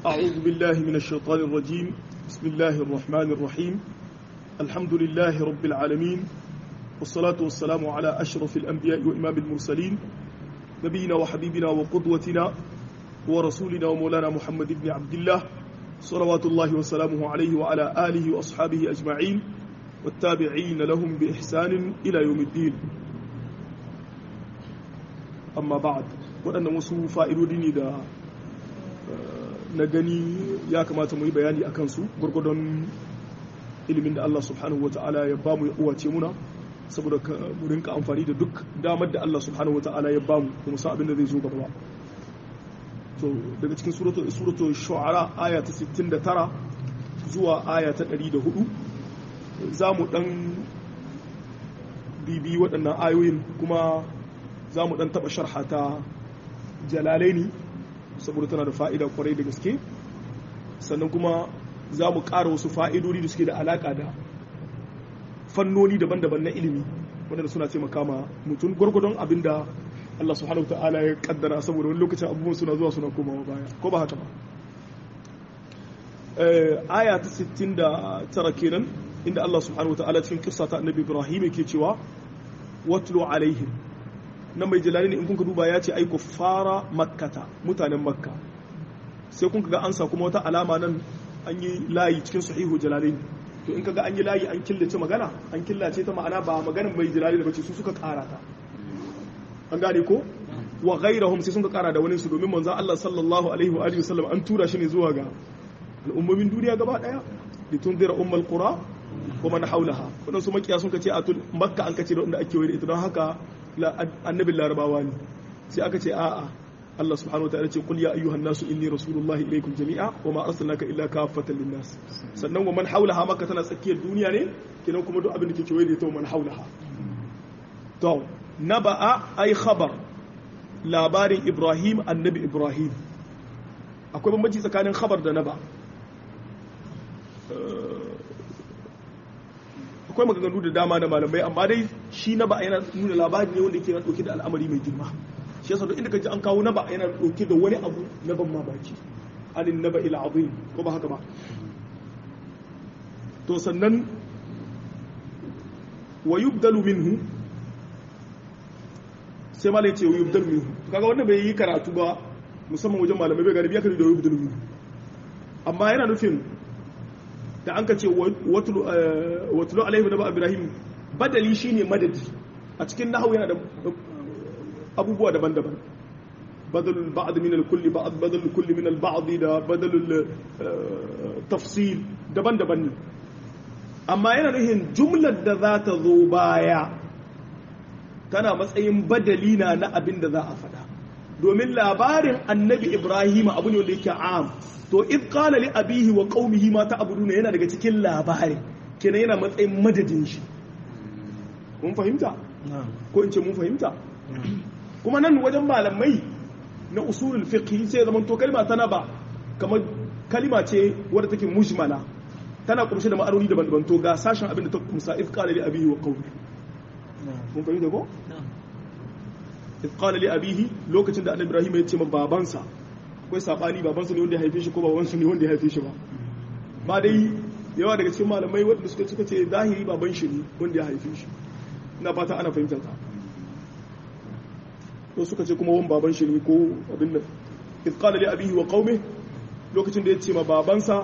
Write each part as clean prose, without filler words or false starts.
أعوذ بالله من الشيطان الرجيم. بسم الله الرحمن الرحيم. الحمد لله رب العالمين، والصلاة والسلام على أشرف الأنبياء وإمام المرسلين، نبينا وحبيبنا وقدوتنا ورسولنا ومولانا محمد بن عبد الله، صلوات الله وسلامه عليه وعلى آله وأصحابه أجمعين والتابعين لهم بإحسان إلى يوم الدين. أما بعد، وأن وسو فائدودني دا na gani ya kamata mu yi bayani a kansu gurgudun ilimin da Allah subhanahu wa ta'ala ya bamu ya uwace muna, saboda mu rinka amfani da duk damar da Allah subhanahu wa ta'ala ya bamu kuma san abin da zai zo gaba. To daga cikin suratul shu'ara aya ta 69 zuwa aya ta 104 za mu dan bibi waɗannan ayoyin, kuma za mu dan taɓa sharha ta Jalalaini saboda tana da fa'ida kwarai da gaske, sannan kuma za mu ƙara wasu fa'idodi da suke da alaƙa da fannoni daban-daban na ilimi wanda suna taimaka ma mutum gwargwadon abin da Allah subhanahu wa ta'ala ya kaddara, saboda wani lokacin abubuwan suna zuwa suna komawa baya, ko ba haka ba. Aya ta 69 kenan, inda Allah subhanahu wa ta'ala cikin kissa ta annabi Ibrahim yake cewa watlu alaihim. Na mai jalali ne in kunka duba ya ce ai kuffara makkata, mutanen makka, sai kun ga an sa kuma wata alama nan an yi layi cikin sahihu jalalain. To in kaga an yi layi an killace magana, an killace ta ma'ana ba maganar mai jalali da bace, su suka kara ta, an gane ko wa ghairahum, sai sun ka kara da wani su, domin manzon Allah sallallahu alaihi wa alihi wasallam an tura shi ne zuwa ga al'ummomin duniya gaba daya, litundira ummul qura wa man hawlaha. Wadansu makiya sun ka ce a makka an kace da wanda ake wayar ita, don haka annabin larabawa ne. Sai aka ce a'a, Allah subhanahu wa ta'ala ce qul ya ayyuhan nasu inni rasulullahi ilaykum jami'a wa ma arsalnaka illa kaffatan linnas. Sannan wa man haulaha, makka tana tsakiyar duniya ne, kenan kuma duk abin da ke kewaye da ita wa man haulaha. To naba'a ay khabar, labarin Ibrahim, annabi Ibrahim. Akwai bambanci tsakanin khabar da naba. Akwai maganganu da dama na malamai, amma dai shi naba yana nuna labari ne wanda ke na dauke da al'amari mai girma. Shi yasa duk inda kaji an kawo naba yana dauke da wani abu na ban mamaki, anin naba ila azim, ko ba haka ba. To sannan wa yubdalu minhu, sai malai ce wa yubdalu minhu. Kaga wannan bai yi karatu ba, musamman wajen malamai bai garibi ya kari da yubdalu minhu, amma yana nufin da an ka ce watulu alaihi naba Ibrahim, badali shine madadi. A cikin nahwu yana da abubuwa daban-daban, badalul ba'd min al-kulli ba'd, badalul kulli min al-ba'd, da badalul tafsil, daban-daban ne. Amma yana nufin jumlar da za ta zo baya tana matsayin badali na abin da za a faɗa, domin labarin annabi Ibrahim abu ne wanda yake am. To id qala li abihi wa qaumihi ma ta'buduna yana daga cikin labari, kenan yana matsayin madadin shi. Mun fahimta ko in ce mun fahimta? Kuma nan wajen malamai na usulul fiqh sai zaman to kalma tana ba kamar kalima ce wadda take mujmala, tana kumshe da ma'anoni daban-daban. To ga sashen abin da ta kumsa, id qala li abihi wa qaumihi. Mun fahimta ko? id qala li abihi, lokacin da annabi Ibrahim ya ce ma babansa, akwai sabani babansa ne wanda ya haife shi ko babansa ne wanda ya haife shi ba dai yawa daga cikin malamai wanda suka ce zahiri baban shi ne wanda ya haife shi. Ina fata ana fahimtar ka. to suka ce kuma wani baban shi ne ko abin nan. id qala li abihi wa qaumi, lokacin da ya ce ma babansa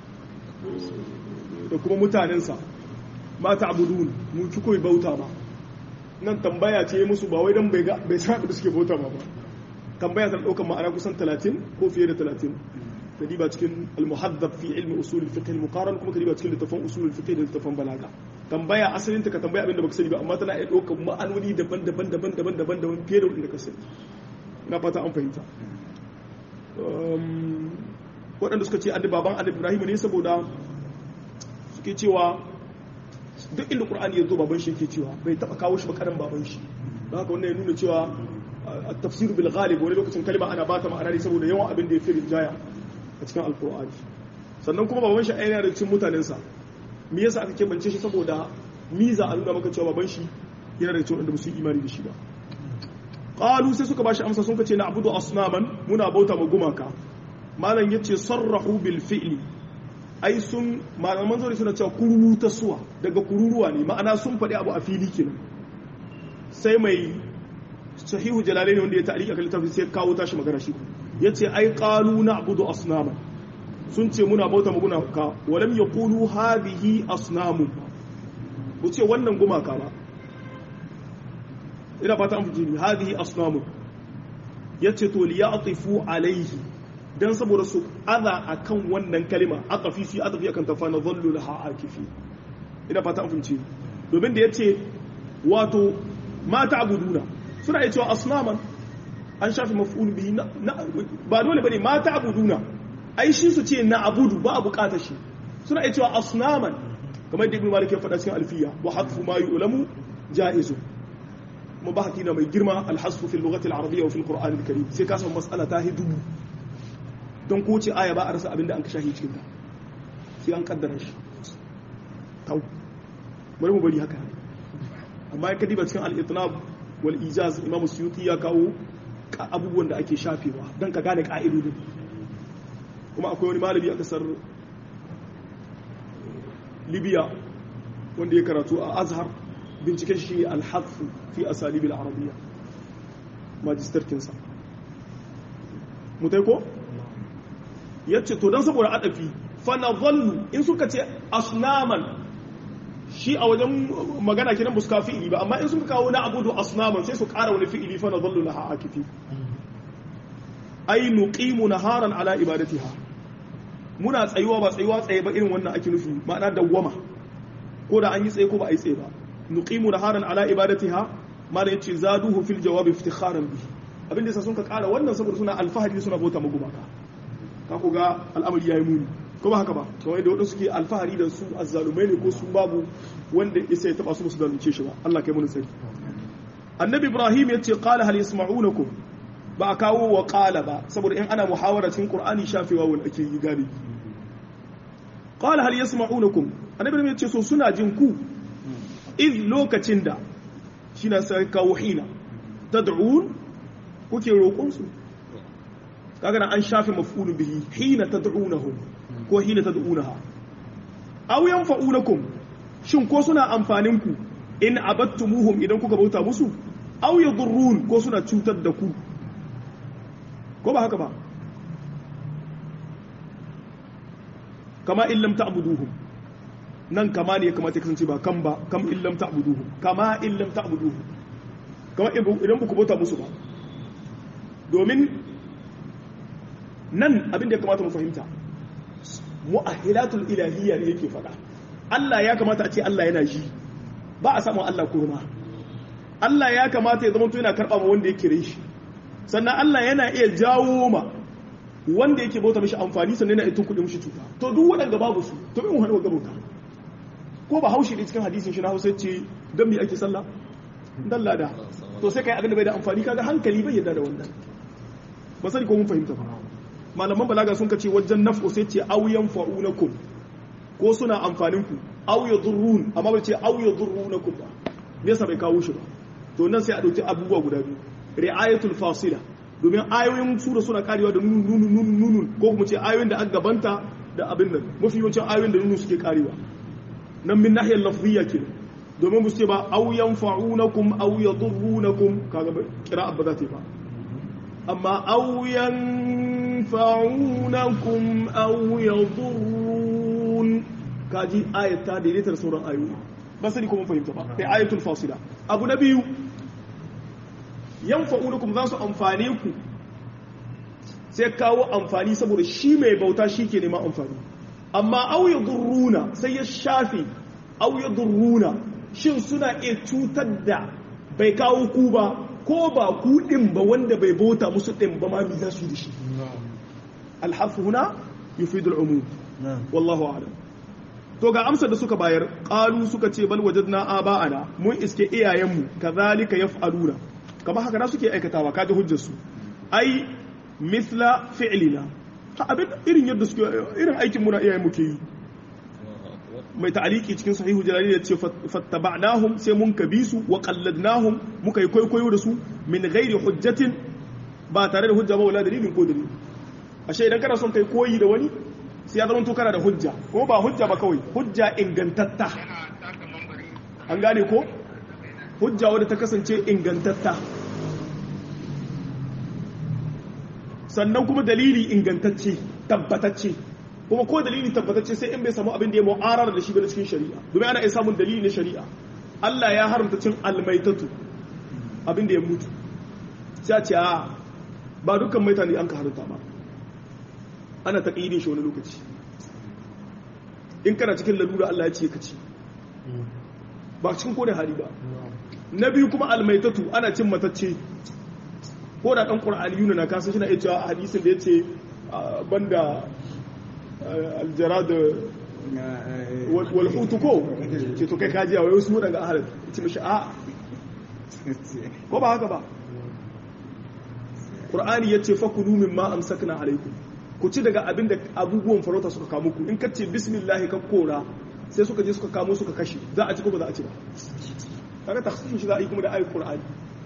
da kuma mutanensa, ma ta'budun, mu ki koyi bauta ba. Nan tambaya ce musu, ba wai dan bai san da suke bauta ba. Tambaya ta ɗaukar ma'ana kusan 30 ko fiye da 30. Kadiba cikin al-muhaddab fi ilmi usul al-fiqh al-muqaran, kuma kadiba cikin littafin usul al-fiqh da littafin balaga. Tambaya asalin ta ka tambaya abinda baka sani ba, amma tana iya ɗaukar ma'anoni daban-daban fiye da wanda ka sani. Ina fata an fahimta. Waɗanda suka ce annabi baban annabi Ibrahim ne, saboda suke cewa duk inda Qur'ani ya zo baban shi yake cewa, bai taba kawo shi ba karan baban shi. Don haka wannan ya nuna cewa التفسير بالغالب wani lokacin kalma ana bata ma'ana ne saboda yawan abin da ya fi rinjaya a cikin alkur'ani. Sannan kuma baban shi yana da cikin mutanensa. Me yasa aka kebance shi? saboda miza a nuna maka cewa baban shi yana da cikin wanda ba su yi imani da shi ba. Qalu, sai suka bashi amsa sun kace na abudu asnaman, muna bauta ma gumaka. malam yace sarrahu bil fi'li ai sun malaman zauri suna cewa kururu ta suwa daga kururuwa ne ma'ana sun faɗi abu a fili kenan sai mai sahihu jalalaini wanda ya ta'liqa kan littafin sai kawo tashi magana shi yace ai qalu na'budu asnama sun ce muna bauta maguna ka walam yaqulu hadhihi asnamu ku ce wannan gumaka ba ina fata an fiji hadhihi asnamu yace to liya'tifu alaihi dan saboda su adha akan wannan kalima atafi fi atafi akan tafana dhallu laha akifi ina fata an fiji domin da yace wato ma ta'buduna suna iya cewa asnaman an shafi maf'ul bihi ba dole bane ma ta'buduna ai shi su ce na abudu ba a bukatar shi suna iya cewa asnaman kamar da ibn malik ya faɗa cikin alfiya wa hadfu ma yu'lamu ja'izu mubahati na mai girma alhasfu fil lughati al-arabiyya wa fil qur'an al-karim sai ka san mas'ala ta hidu don ko ce aya ba a rasa abinda an ka shahi cikin ta sai an kaddara shi tau bari mu bari haka amma ya kadiba cikin al-itnab wal ijaz imam suyuti ya kawo abubuwan da ake shafewa don ka gane ka'idodin kuma akwai wani malami a kasar libya wanda ya karatu a azhar binciken shi alhafu fi asalibil arabiya majistarkinsa mutai ko? yace to don saboda adafi fana zallu in suka ce asnaman shi a wajen magana kinan ba su kawo fi'ili ba amma in suka kawo na abudu asnaman sai su kara wani fi'ili fana zallu laha akifi ai nuqimu naharan ala ibadatiha muna tsayuwa ba tsayuwa tsaye ba irin wannan ake nufi ma'ana dawwama ko da an yi tsaye ko ba a yi tsaye ba nuqimu naharan ala ibadatiha mala yace zaduhu fil jawabi iftikharan bihi abinda yasa sun ka kara wannan saboda suna alfahari suna bauta magumaka ka ku ga al'amari yayi muni ko ba haka ba kawai da wadansu suke alfahari da su azzalumai ne ko su babu wanda yasa ya taba su musu zalunce shi ba Allah kai mun tsari annabi ibrahim yace qala hal yasma'unakum ba a kawo wa qala ba saboda in ana muhawara cikin qur'ani shafewa wanda ake yi galibi qala hal yasma'unakum annabi ibrahim yace so suna jin ku iz lokacin da shi na sai kawo hina tad'un kuke roƙon su kaga na an shafe maf'ulu bihi hina tad'unahum ko hina tad'unaha aw yanfa'unakum shin ko suna amfanin ku in abattumuhum idan kuka bauta musu aw yadurrun ko suna cutar da ku ko ba haka ba kama in lam ta'buduhum nan kama ne ya kamata ya kasance ba kan ba kam illam ta'buduhu kama illam ta'buduhu kama idan ba ku bauta musu ba domin nan abin da ya kamata mu fahimta mu'ahilatul ilahiyya ne yake faɗa Allah ya kamata a ce Allah yana ji ba a samu Allah kurma Allah ya kamata ya zama to yana karɓa ma wanda ya kire shi sannan Allah yana iya jawo ma wanda yake bauta mishi amfani sannan yana iya tunkuɗe mishi cuta to duk waɗanda babu su to in wani ga bauta ko ba haushi da cikin hadisin shi na hausa ce don me ake sallah dan lada to sai kai abin da bai da amfani kaga hankali bai yadda da wannan ba sani ko mun fahimta ba malaman balaga sun kace wajen naf'u sai ce aw yanfa'unakum ko suna amfanin ku aw yadurrun amma bai ce aw yadurrunakum ba me yasa bai kawo shi ba to nan sai a dauki abubuwa guda biyu ri'ayatul fasila domin ayoyin sura suna karewa da nunun ko kuma ce ayoyin da aka gabanta da abin nan mafi yawancin ayoyin da nunun suke karewa nan min nahiyar lafziyya ke domin bu ce ba aw yanfa'unakum aw yadurrunakum kaga qira'a ba za ta yi ba amma aw yanfa'unakum aw yadurrun kaji ayat ta daidaita da sauran ayoyi ba sani ko mun fahimta ba sai ayatul fasila abu na biyu yanfa'unakum za su amfane ku sai kawo amfani saboda shi mai bauta shi ke neman amfani amma au ya durruna sai ya shafi au ya durruna shin suna iya cutar da bai kawo ku ba ko ba ku din ba wanda bai bauta musu din ba ma mi za su yi da shi alhafu huna yufidu al'umum wallahu a'lam to ga amsar da suka bayar qalu suka ce bal wajadna aba'ana mun iske iyayenmu kazalika yaf'aluna kama haka na suke aikatawa kaji hujjar su ai mithla fi'lina abin irin yadda suke irin aikin muna iyayen muke yi mai ta'aliki cikin sahihu jalali ya ce fattaba'nahum sai mun kabisu wa qalladnahum muka yi kwaikwayo da su min ghairi hujjatin ba tare da hujja ba wala dalilin ko dalili ashe idan kana son kai koyi da wani sai ya zama to kana da hujja ko ba hujja ba kawai hujja ingantatta an gane ko hujja wadda ta kasance ingantatta sannan kuma dalili ingantacce tabbatacce kuma ko dalili tabbatacce sai in bai samu abin da ya mu'arara da shi ba cikin shari'a domin ana iya samun dalili na shari'a Allah ya haramta cin almaitatu abin da ya mutu sai a ce a ba dukkan maita ne an ka haramta ba ana taƙidin shi wani lokaci in kana cikin lalura Allah ya ce ka ci ba cikin ko da hali ba na biyu kuma almaitatu ana cin matacce ko da ɗan ƙur'ani yuna na kasa shi na iya cewa a hadisin da ya ce banda aljara da walhutu ko ce to kai kajiya wai wasu daga ahalar ce mashi a ko ba haka ba ƙur'ani ya ce fakulu min ma amsakna alaikum ku ci daga abin da abubuwan farauta suka kamo ku in ka ce bismillahi ka kora sai suka je suka kamo suka kashe za a ci ko ba za a ci ba kaga takhsisin shi za a yi kuma da ayatul qur'ani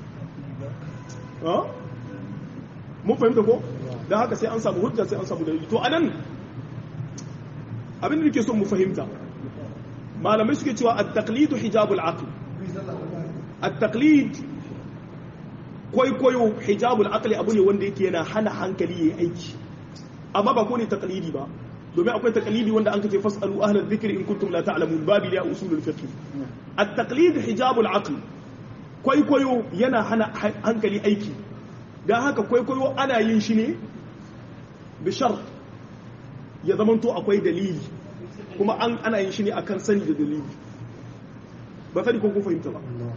mun fahimta ko dan haka sai an samu hujja sai an samu dalili to anan abin da nake son mu fahimta malamai suke cewa at-taqlid hijabul aql at-taqlid kwaikwayo hijabul aqli abu ne wanda yake yana hana hankali yayi aiki amma ba ko ne taqlidi ba domin akwai taqlidi wanda an kace fasalu ahlal dhikri in kuntum la ta'lamun babi ya usulul fiqh at-taqlid hijabul aql kwaikwayo yana hana hankali aiki dan haka kwaikwayo ana yin shi ne bi shart ya zamanto akwai dalili kuma ana yin shi ne akan sani da dalili ba sani ko kun fahimta ba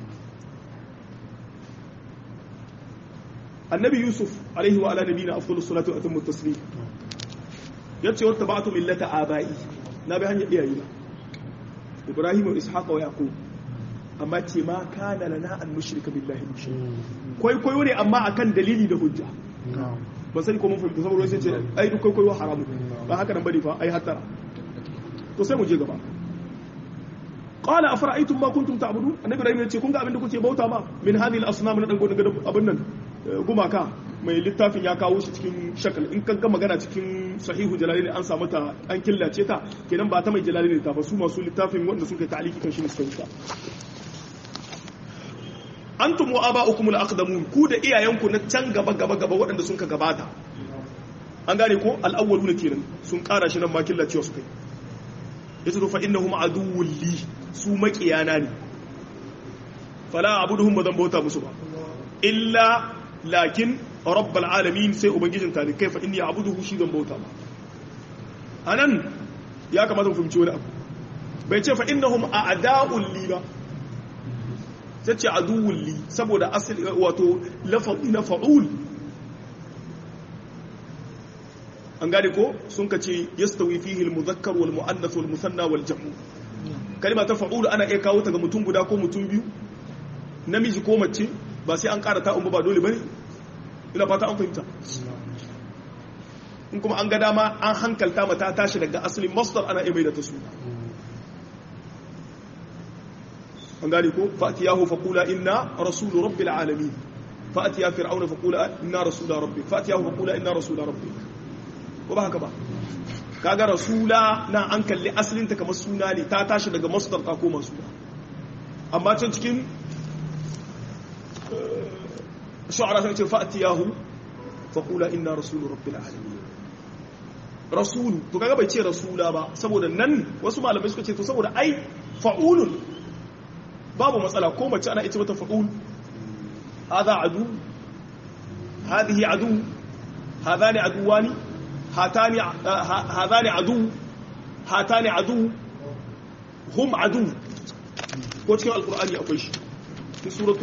annabi yusuf alaihi wa ala nabiyina afdalus salatu wa atammu taslim yace wata ba'atu millata abai na bi hanyar iyaye na ibrahim wa ishaq wa yaqub amma ce ma kana lana an mushrika billahi koyo ne amma akan dalili da hujja ba sai ko mun fahimta saboda sai ce ai duk koyo haramu ba haka nan bane fa ai hatara to sai mu je gaba qala afara'aytum ma kuntum ta'budun annabi ibrahim yace kun ga abin da kuke bauta ma min hadhihi al-asnam na dan godin abin nan gumaka mai littafin ya kawo shi cikin shakal in kan ga magana cikin sahihu jalalaini an samu ta an killace ta kenan ba ta mai jalalaini ta ba su masu littafin wanda suka ta'aliki kan shi ne suka antum wa aba'ukum al-aqdamun ku da iyayenku na can gaba waɗanda sun ka gabata an gane ko al-awwaluna kenan sun ƙara shi nan ma killacewa suka yi yace to fa innahum aduwwul li su maƙiyana ne fala abuduhum badan bauta musu ba illa lakin rabbal alamin sai ubangijin talikai fa inni a'buduhu shi zan bauta ba anan ya kamata mu fahimci wani abu bai ce fa innahum a'da'ul li ba sai ce aduwwul li saboda asali wato lafazi na fa'ul an gane ko sun kace yastawi fihi al-mudhakkar wal mu'annath wal musanna wal jam'u kalma ta fa'ul ana iya kawo ta ga mutum guda ko mutum biyu namiji ko mace ba sai an ƙara ta'un ba dole bane ina fata an fahimta in kuma an ga dama an hankalta mata tashi daga asalin masdar ana iya mai da ta suna an gane ko fa'tiyahu faqula inna rasulu rabbil alamin fa'tiya fir'auna faqula inna rasula rabbik fa'tiyahu faqula inna rasula rabbik ko ba haka ba kaga rasula na an kalli asalin ta kamar suna ne ta tashi daga masdar ta koma suna amma can cikin shu'ara sai ce fa'tiyahu faqula inna rasulu rabbil alamin rasulu to kaga bai ce rasula ba saboda nan wasu malamai suka ce to saboda ai fa'ulun babu matsala ko mace ana ita mata fa'ul hadha adu hadhihi adu hadani aduwani hatani adu hatani adu hum adu ko cikin alqur'ani akwai shi في سورة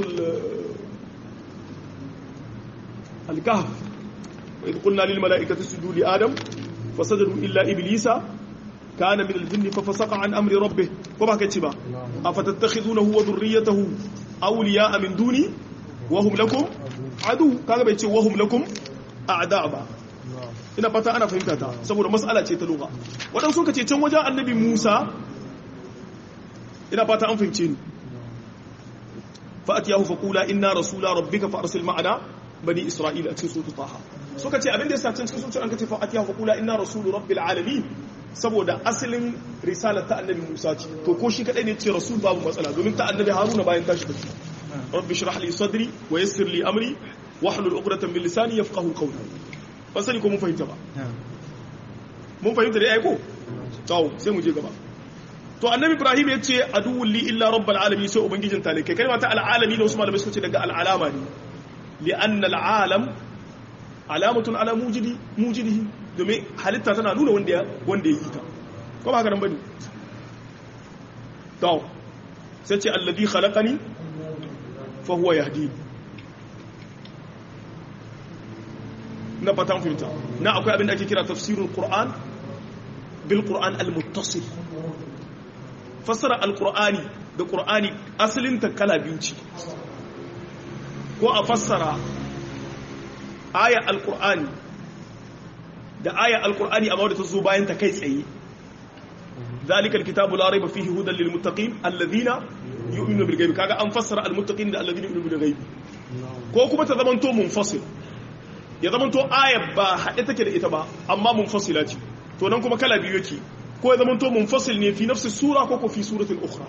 الكهف وإذ قلنا للملائكة اسجدوا لآدم فسجدوا إلا إبليس كان من الجن ففسق عن أمر ربه وما كتبا أفتتخذونه وذريته أولياء من دوني وهم لكم عدو كان بيتي وهم لكم أعداء ina fata ana fahimta ta saboda mas'ala ce ta lugha wadan suka ce can wajen annabi Musa ina fata an fahimce ni فأتياه فقولا إنا رسول ربك فأرسل معنا بني إسرائيل أتي سورة طه suka ce abin da yasa can cikin sunan an kace fa atiya fa qula inna rasulu rabbil alamin saboda asalin risalar ta annabi Musa ce to ko shi kadai ne ce rasul babu matsala domin ta annabi Haruna bayan tashi tafi rabbi shrah li sadri wa yassir li amri wahlul 'uqdatan min lisani yafqahu qawli ban sani ko mun fahimta ba mun fahimta dai ai ko to sai mu je gaba to annabi Ibrahim ya ce aduwwul li illa rabbil alamin sai ubangijin talikai kalma ta al'alami da wasu malamai suka ce daga al'alama ne li anna al'alam alamatun ala mujidihi domin halitta tana nuna wanda ya yi ta ko ba haka nan bane to sai ce alladhi khalaqani fa huwa yahdi na fatan fahimta na akwai abin da ake kira tafsirul qur'an bil qur'an al muttasil fassara al qur'ani da qur'ani asalin ta kala biyu ce ko a fassara aya al qur'ani da aya alkur'ani amma wadda ta zo bayan ta kai tsaye zalika alkitabu la rayba fihi hudan lil muttaqin alladhina yu'minuna bil ghaibi kaga an fassara al muttaqin da alladhina yu'minuna bil ghaibi ko kuma ta zamanto munfasil ya zamanto aya ba hade take da ita ba amma munfasila ce to nan kuma kala biyu yake ko ya zamanto munfasil ne fi nafsi sura ko fi suratin ukhra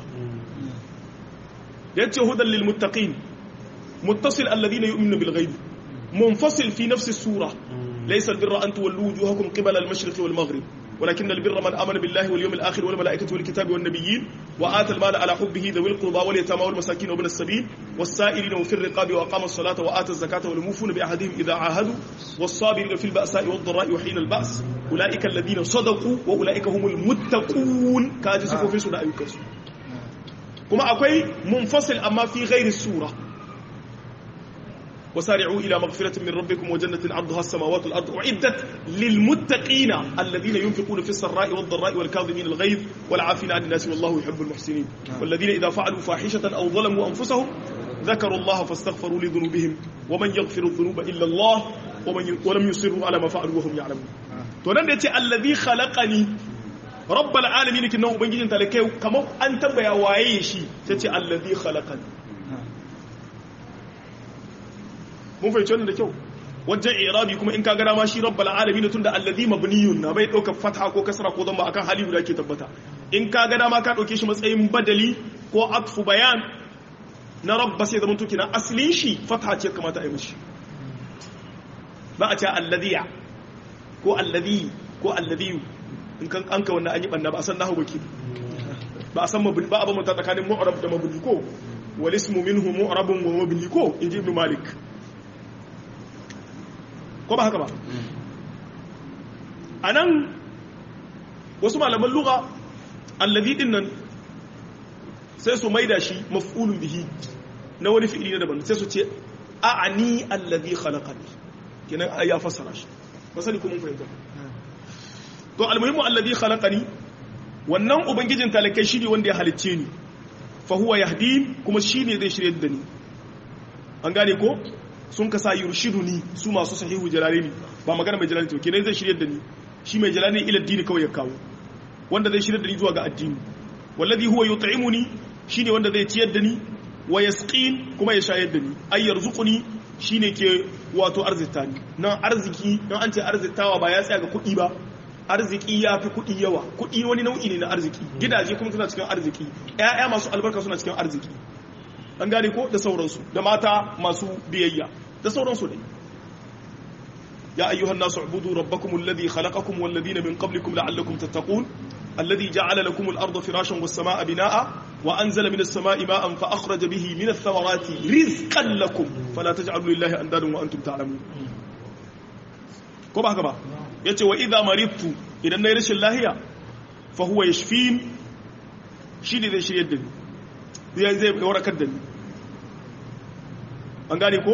yace hudan lil muttaqin muttasil alladhina yu'minuna bil ghaibi munfasil fi nafsi sura ليس البر أن تولوا وجوهكم قبل المشرق والمغرب ولكن البر من آمن بالله واليوم الآخر والملائكة والكتاب والنبيين وآتى المال على حبه ذوي القربى واليتامى والمساكين وابن السبيل والسائلين وفي الرقاب وأقام الصلاة وآتى الزكاة والموفون بعهدهم إذا عاهدوا والصابرين في البأساء والضراء وحين البأس أولئك الذين صدقوا وأولئك هم المتقون كاجسوا في سورة يكسو كما أقول منفصل أما في غير السورة وسارعوا إلى مغفرة من ربكم وجنة عرضها السماوات والأرض أعدت للمتقين الذين ينفقون في السراء والضراء والكاظمين الغيظ والعافين عن الناس والله يحب المحسنين والذين إذا فعلوا فاحشة أو ظلموا أنفسهم ذكروا الله فاستغفروا لذنوبهم ومن يغفر الذنوب إلا الله ولم يصروا على ما فعلوا وهم يعلمون تنندت الذي خلقني رب العالمين كنه بنجي انت لكي كما أنت بيا وايشي تتي الذي خلقني mun fahimci wannan da kyau wajen irabi kuma in ka gana ma shi rabbal alamin tunda allazi mabniyun na bai dauka fatha ko kasra ko dhamma akan hali guda ke tabbata in ka gana ma ka dauke shi matsayin badali ko atfu bayan na rabba sai zaman tuki na aslin shi fatha ce kamata a yi mishi ba a ce allaziya ko allazi ko allaziyu in kan anka wannan an yi banna ba a san nahwu baki ba a san mabni ba a ba mutan tsakanin mu'rab da mabni ko wal ismu minhu mu'rabun wa mabni ko inji ibn malik ko ba haka ba a nan wasu malaman lugha allazi din nan sai su maida shi maf'ulun bihi na wani fi'ili na daban sai su ce a'ani allazi khalaqani kenan ya fassara shi ba sani ko mun fahimta to almuhimmu allazi khalaqani wannan ubangijin talakai shi ne wanda ya halicce ni fa huwa yahdin kuma shi ne zai shirye da ni an gane ko sun kasa yurshiduni su masu sahihu jalalini ba magana mai jalalini to kenan zai shirye da ni shi mai jalalini ila addini kawai ya kawo wanda zai shirye da ni zuwa ga addini wallazi huwa yut'imuni shine wanda zai ciyar da ni wa yasqin kuma ya shayar da ni ay yarzuquni shine ke wato arzita ni nan arziki dan an ce arzitawa ba ya tsaya ga kuɗi ba arziki ya fi kuɗi yawa kuɗi wani nau'i ne na arziki gidaje kuma suna cikin arziki ƴaƴa masu albarka suna cikin arziki an gane ko da sauransu da mata masu biyayya da sauransu ne ya ayyuhan nasu ubudu rabbakum alladhi khalaqakum wal ladina min qablikum la'allakum tattaqun alladhi ja'ala lakum al-ardha firashan was samaa'a binaa'a wa anzala minas samaa'i ma'an fa akhraja bihi minath thamarati rizqan lakum fala taj'alu lillahi andadan wa antum ta'lamun ko ba haka ba yace wa idha maridtu idan nayi rashin lahiya fa huwa yashfin shi ne zai shirye da ni zai warakar da ni an gane ko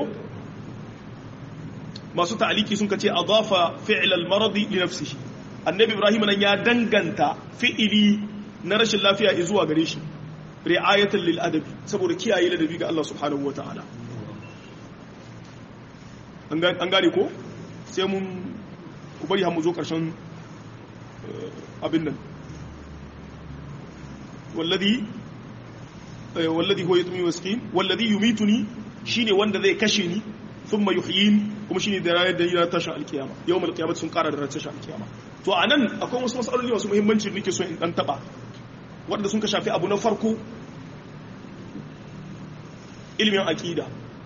masu ta'aliki sun kace adafa fi'l al-marad li nafsihi annabi ibrahim nan ya danganta fi'ili na rashin lafiya zuwa gare shi ri'ayatan lil adabi saboda kiyaye ladabi ga Allah subhanahu wataala an gane ko sai mun ku bari har mu zo karshen abin nan wallazi huwa yutmi wasqin wallazi yumituni shine wanda zai kashe ni thumma yuhyin kuma shine da rayar da yana tashin alkiyama yawmal qiyamati sun kara da ranar tashin alkiyama to anan akwai wasu masaloli masu muhimmanci da nake so in dan taba wanda sun ka shafi abu na farko ilimin aqida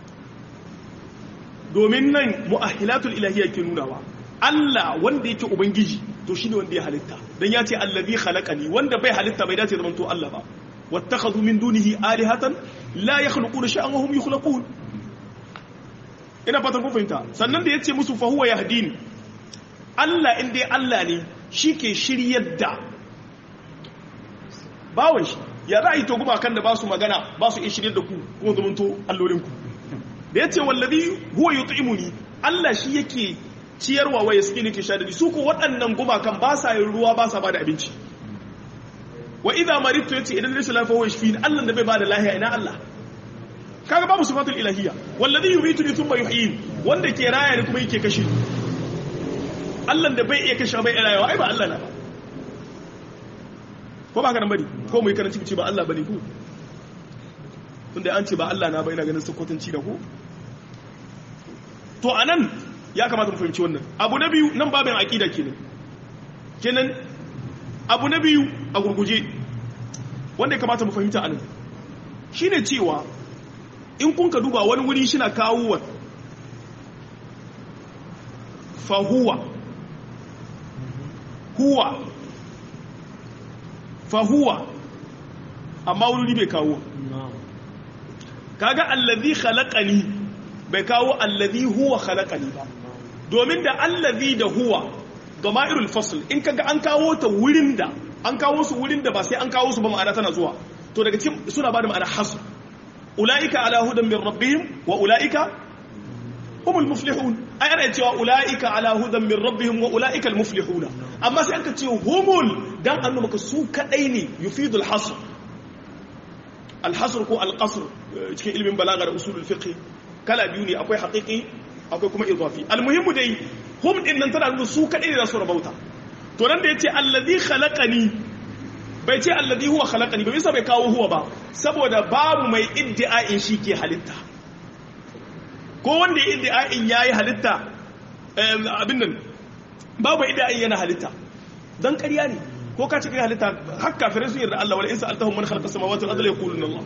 domin nan mu'ahilatul ilahiyya ke nunawa Allah wanda yake ubangiji to shine wanda ya halitta dan ya ce allazi khalaqani wanda bai halitta bai dace zaman to Allah ba wattakhadhu min dunihi alihatan la yakhluquna shay'an wa hum yukhlaqun ina fatan kun fahimta sannan da yace musu fa huwa yahdini Allah inda Allah ne shike shiryar da bawon shi ya ra'ayi to guma kan da ba su magana ba su iya shiryar da ku kuma zaman to allolin ku da yace wallazi huwa yut'imuni Allah shi yake ciyarwa wa yaski ne ke sha da su ko waɗannan gumakan ba sa yin ruwa ba sa ba da abinci wa idza maridtu yace idan rashin lafiya wa yashfi Allah da bai ba da lahiya ina Allah kaga babu sifatul ilahiyya wallazi yumituni thumma yuhyin wanda ke raya ne kuma yake kashe Allah da bai iya kashe bai rayuwa ai ba Allah na ba ko ba ka nan bari ko mai karanci ce ba Allah bane ko tunda an ce ba Allah na ba ina ganin sakotanci da ko to anan ya kamata mu fahimci wannan abu na biyu nan babin aqida kenan abu na biyu a gurguje wanda ya kamata mu fahimta anan shine cewa in kun ka duba wani wuri shi na kawo fa huwa amma wuri bai kawo kaga allazi khalaqani bai kawo allazi huwa khalaqani ba domin da allazi da huwa dama'irul fasl in kaga an kawo ta wurin da an kawo su wurin da ba sai an kawo su ba ma'ana tana zuwa to daga cikin suna bada ma'ana hasr ulaika ala hudan min rabbihim wa ulaika humul muflihun ai ana cewa ulaika ala hudan min rabbihim wa ulaika al muflihuna amma sai aka ce humul dan annu maka su kadai ne yufidul hasr al hasr ko al qasr cikin ilmin balaga da usulul fiqh kala biyu ne akwai haqiqi akwai kuma idafi almuhimmu dai hum din nan tana nuna su kadai da su rabauta to nan da yace allazi khalaqani bai ce allazi huwa khalaqani ba bisa bai kawo huwa ba saboda babu mai iddia'in shi ke halitta ko wanda ya iddia'in yayi halitta abin nan babu iddia'in yana halitta dan ƙarya ne ko ka ce kai halitta har kafirai sun yarda Allah wala in sa'altahum man khalaqa samawati wal ardi yaquluna Allah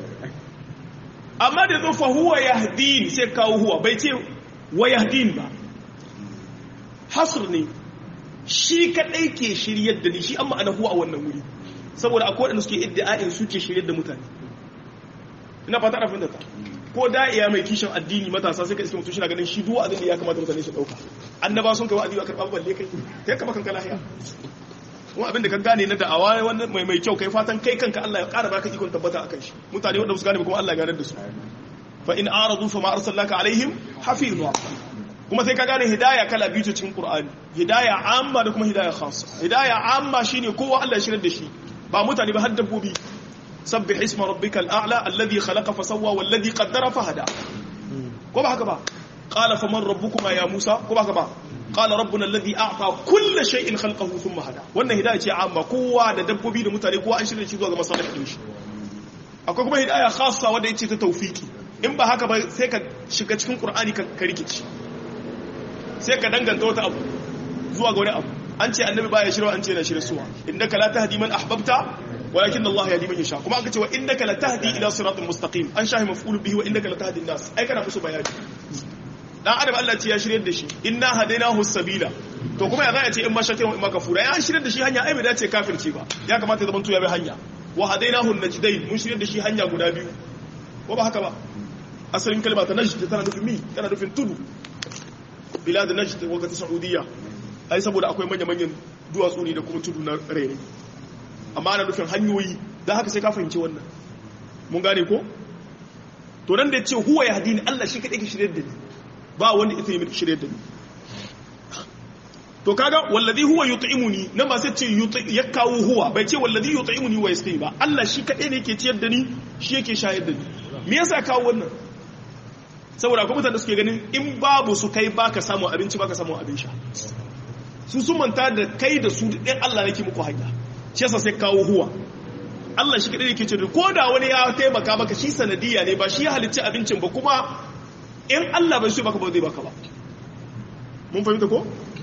amma da zo fa huwa yahdini sai kawo huwa bai ce wa yahdini ba hasr ne shi kadai ke shiryar da ni shi amma ana huwa a wannan wuri saboda akwai wanda suke iddia'in suke shiryar da mutane ina fata rafin da ta ko da'iya mai kishin addini matasa sai ka iske mutum shi na ganin shi duwa abin da ya kamata mutane su dauka annaba sun kai wa'azi ba karɓa balle kai ka bakan lahiya kuma abin da ka gane na da'awa wannan mai kyau kai fatan kai kanka Allah ya ƙara baka ikon tabbata akan shi mutane wanda su gane kuma Allah ya ganar da su fa in aradu fa ma arsalnaka alaihim hafizwa kuma sai ka gane hidaya kala biyu cikin Qur'ani hidaya amma da kuma hidaya khassa hidaya amma shine kowa Allah ya shirar da shi ba mutane ba har dabbobi sabbih isma rabbikal a'la alladhi khalaqa fa sawwa walladhi qaddara fa hada ko ba haka ba qala faman rabbukuma ya musa ko ba haka ba qala rabbuna alladhi a'ta kull shay'in khalqahu thumma hada wannan hidaya ce amma kowa da dabbobi da mutane kowa an shirya shi zuwa ga masalihin shi akwai kuma hidaya khassa wanda yace ta tawfiki in ba haka ba sai ka shiga cikin Qur'ani ka rikici sai ka danganta wata abu zuwa ga wani abu an ce annabi baya shirwa an ce yana shirya suwa innaka la tahdi man ahbabta walakin Allah yahdi man yasha kuma aka ce wa innaka la tahdi ila siratin mustaqim an shahi maf'ul bihi wa innaka la tahdi an-nas ai kana musu bayani dan adam Allah ce ya shiryar da shi inna hadainahu sabila to kuma ya za a ce in ma shakira in ma kafura ya shiryar da shi hanya ai bai dace kafirci ba ya kamata ya zama to ya bi hanya wa hadainahu najdain mun shiryar da shi hanya guda biyu ko ba haka ba asalin kalma ta najd tana nufin mi tana nufin tudu bilad najd wa ta saudiya ai saboda akwai manyan duwatsu ne da kuma tudu na rere amma ana nufin hanyoyi dan haka sai ka fahimci wannan mun gane ko to dan da yace huwa yahdini Allah shi kadai ke shiryar da ni ba wanda ita yi shiryar da ni to kaga wallazi huwa yut'imuni nan ba sai ce ya kawo huwa bai ce wallazi yut'imuni wa yasqi ba Allah shi kadai ne yake ciyar da ni shi yake shayar da ni me yasa kawo wannan saboda akwai mutane da suke ganin in babu su kai baka samu abinci baka samu abin sha su sun manta da kai da su ɗin Allah nake muku hanya shi yasa sai kawo huwa Allah shi kadai yake ciyar da ko da wani ya taimaka maka shi sanadiya ne ba shi ya halicci abincin ba kuma in Allah bai so baka ba zai baka ba mun fahimta ko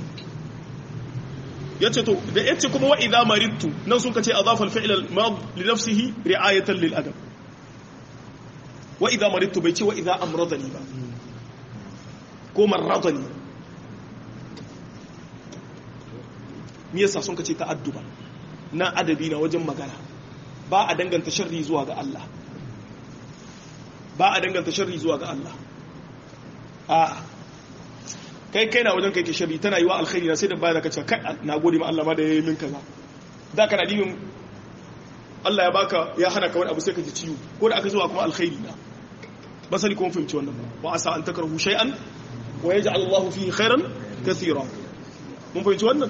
yace to da yace kuma wa idza maridtu nan sun kace adafa al-fi'l al-mad li nafsihi ri'ayatan lil adab wa idza maridtu bai ce wa idza amradani ba ko marradani me yasa sun kace ta'adduba na adabi na wajen magana ba a danganta sharri zuwa ga Allah ba a danganta sharri zuwa ga Allah a kai na wajen kai ke sharri tana yi wa alkhairi na sai da baya da kace kai na gode ma Allah ma da yayi min kaza da kana dibin Allah ya baka ya hana ka wani abu sai ka ji ciwo ko da aka zuwa kuma alkhairi na ba sani kuma fahimci wannan ba wa asa an takrahu shay'an wa yaj'al Allahu fihi khairan kathira mun fahimci wannan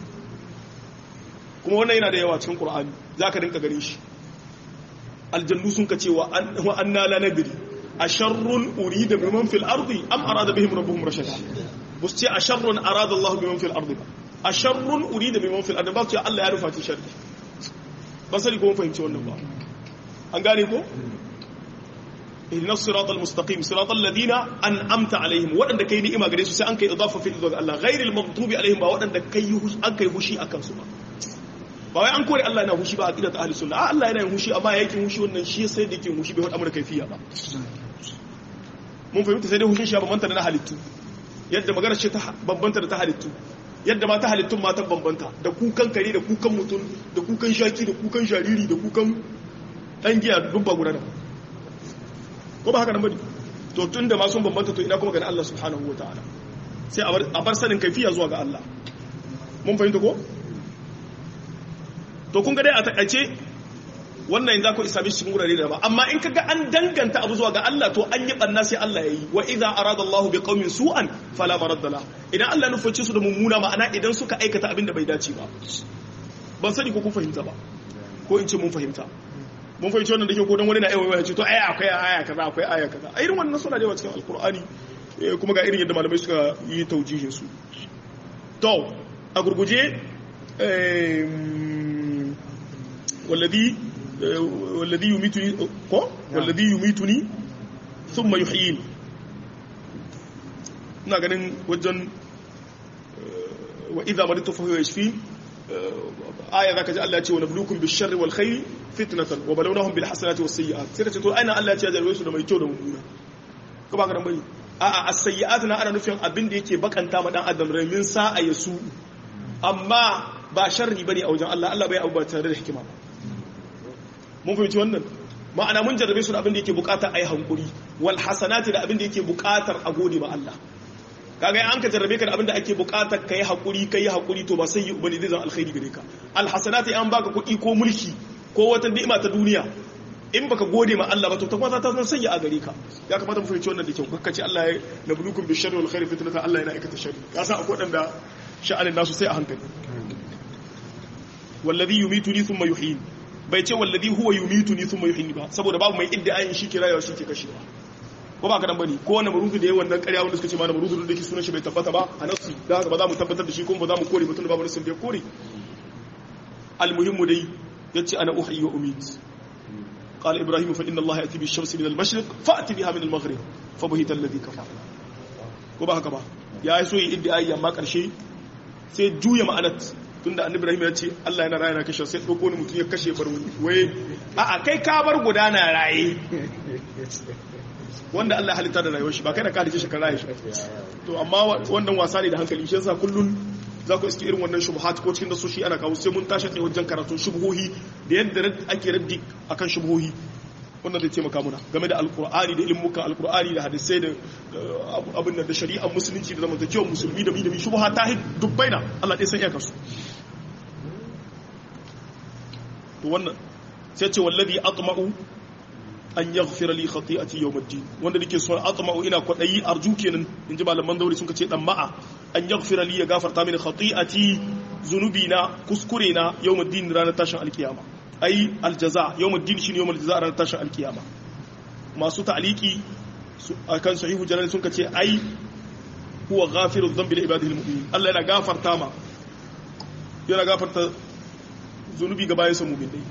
kuma wannan yana da yawa cikin Qur'ani zaka dinka gare shi aljannu sun ka cewa wa anna la nadri asharrun urida biman fil ardi am arada bihim rabbuhum rashada bus ce asharrun arada Allah biman fil ardi asharrun urida biman fil ardi ba ce Allah ya rufa ci sharri ba sai ko fahimci wannan ba an gane ko ihdina siratal mustaqim siratal ladina an'amta alaihim wadanda kai ni'ima gare su sai an kai idafa fi zuwa Allah ghairil maghdubi alaihim ba wadanda kai an kai hushi akan su ba ba wai an kore Allah yana hushi ba a qidat ahli sunna Allah yana yin hushi amma yake hushi wannan shi sai da yake hushi bai wada amurka kaifiya ba mun fahimta sai dai hushin shi ba bambanta da na halittu yadda magana ce ta bambanta da ta halittu yadda ma ta halittun ma ta bambanta da kukan kare da kukan mutum da kukan shaki da kukan jariri da kukan dan giya duk ba guda da ko ba haka nan bane to tunda ma sun bambanta to ina kuma ga Allah subhanahu wataala sai a bar sanin kaifiya zuwa ga Allah mun fahimta ko to kun ga dai a takaice wannan yanzu ku isa cikin gurare da ba amma in kaga an danganta abu zuwa ga Allah to an yi banna sai Allah yayi wa idza arada Allahu biqaumin su'an fala maradda la idan Allah nufaci su da mummuna ma'ana idan suka aikata abin da bai dace ba ban sani ko kun fahimta ba ko in ce mun fahimta mun fahimci wannan dake ko dan wani na aiwaye ya ce to akwai aya kaza akwai aya kaza irin wannan suna da yawa cikin alqur'ani kuma ga irin yadda malamai suka yi taujihin su to a gurguje والذي يميتني والذي يميتني ثم يحييني ina ganin wajen wa idza maritu fa huwa yashfi aya zaka ji Allah ya ce wa nabluukum bish-sharri wal khairi fitnatan wa balawnahum bil hasanati was sayyi'at sai ka ce to aina Allah ya ce ya jarwe su da mai kyau da mummuna ko ba garan bane a'a as-sayyi'at na ana nufin abin da yake bakanta ma dan adam rai min sa'a yasu amma ba sharri bane a wajen Allah Allah bai abuba tare da hikima ba mun fahimci wannan ma'ana mun jarrabe su da abin da yake bukatar ayi hankuri wal hasanati da abin da yake bukatar a gode ma Allah kaga an ka jarrabe ka da abin da ake bukatar kai hakuri to ba sai yi ubani zai zan alkhairi gare ka al hasanati an baka kuɗi ko mulki ko wata ni'ima ta duniya in baka gode ma Allah ba to ta kwata ta zan sanya a gare ka ya kamata mu fahimci wannan da kyau kakkace Allah ya nablukum bi sharri wal khairi fitnatan Allah yana aikata sharri ka san akwai wadanda sha'anin nasu sai a hankali wallazi yumituni thumma yuhyini bai ce wallazi huwa yumituni thumma yuhyini ba saboda babu mai iddiayin shi kirayawa shi ke kashewa ko ba ka dan bane ko wanda marudu da yayin wannan ƙarya wanda suka ce mana marudu da yake sunan shi bai tabbata ba a nafsi da haka ba za mu tabbatar da shi kuma ba za mu kore mutum da babu nasin da ya kore almuhimmu dai yace ana uhyi wa umit قال إبراهيم فإن الله يأتي بالشمس من المشرق فأتي بها من المغرب فبهت الذي كفر وبهك با يا يسوي إدعاء ما كرشي sai juya ma'anat tunda annabi Ibrahim ya ce Allah yana rayana kashe sai dauko ni mutum ya kashe bar wani wai a'a kai ka bar gudana raye wanda Allah halitta da rayuwar shi ba kai da ka dace shi ka raye shi to amma wannan wasa ne da hankali shi yasa kullun za ku iske irin wannan shubuhat ko cikin da su shi ana kawo sai mun tashi tsaye wajen karatun shubuhohi da yadda ake raddi akan shubuhohi wannan zai taimaka muna game da alkur'ani da ilmukan alkur'ani da hadisai da abin da shari'ar musulunci da zamantakewar musulmi da bidami shubuha ta dubbai na Allah ɗaya san iyakar su to wannan sai ce wallazi atma'u an yaghfira li khati'ati yawm ad-din wanda nake so atma'u ina kwadayi arju kenan inji malaman dauri sun ce dan ma'a an yaghfira li ya gafarta mini khati'ati zunubina kuskure na yawm ad-din ranar tashin alkiyama ai aljaza yawmuddin shine yawmul jaza ran tashin alkiyama masu ta'liqi akan sahihu jalal sun kace ai huwa ghafirudh dhanbi li ibadihi almu'minin Allah yana gafarta ma yana gafarta zunubi ga bayansa mu'minai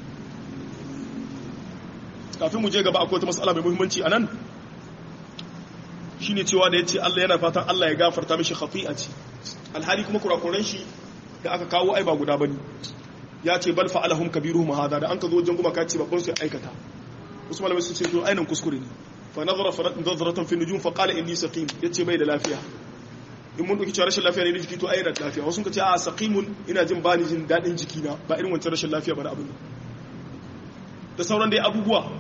kafin mu je gaba akwai wata mas'ala mai muhimmanci anan shine cewa da yace Allah yana fatan Allah ya gafarta mishi khati'ati alhali kuma kurakuran shi da aka kawo ai ba guda bane ya ce bal fa'alahum kabiruhum hada da an ka zo wajen guma ka ce babban su aikata wasu malamai sun ce to ainin kuskure ne fa nazara nazaratan fi nujum fa qala inni saqim yace bai da lafiya in mun dauki rashin lafiya ne jiki to ai da lafiya wasu sun ce a saqimun ina jin bani jin dadin jikina ba irin wancan rashin lafiya ba da abin da sauran dai abubuwa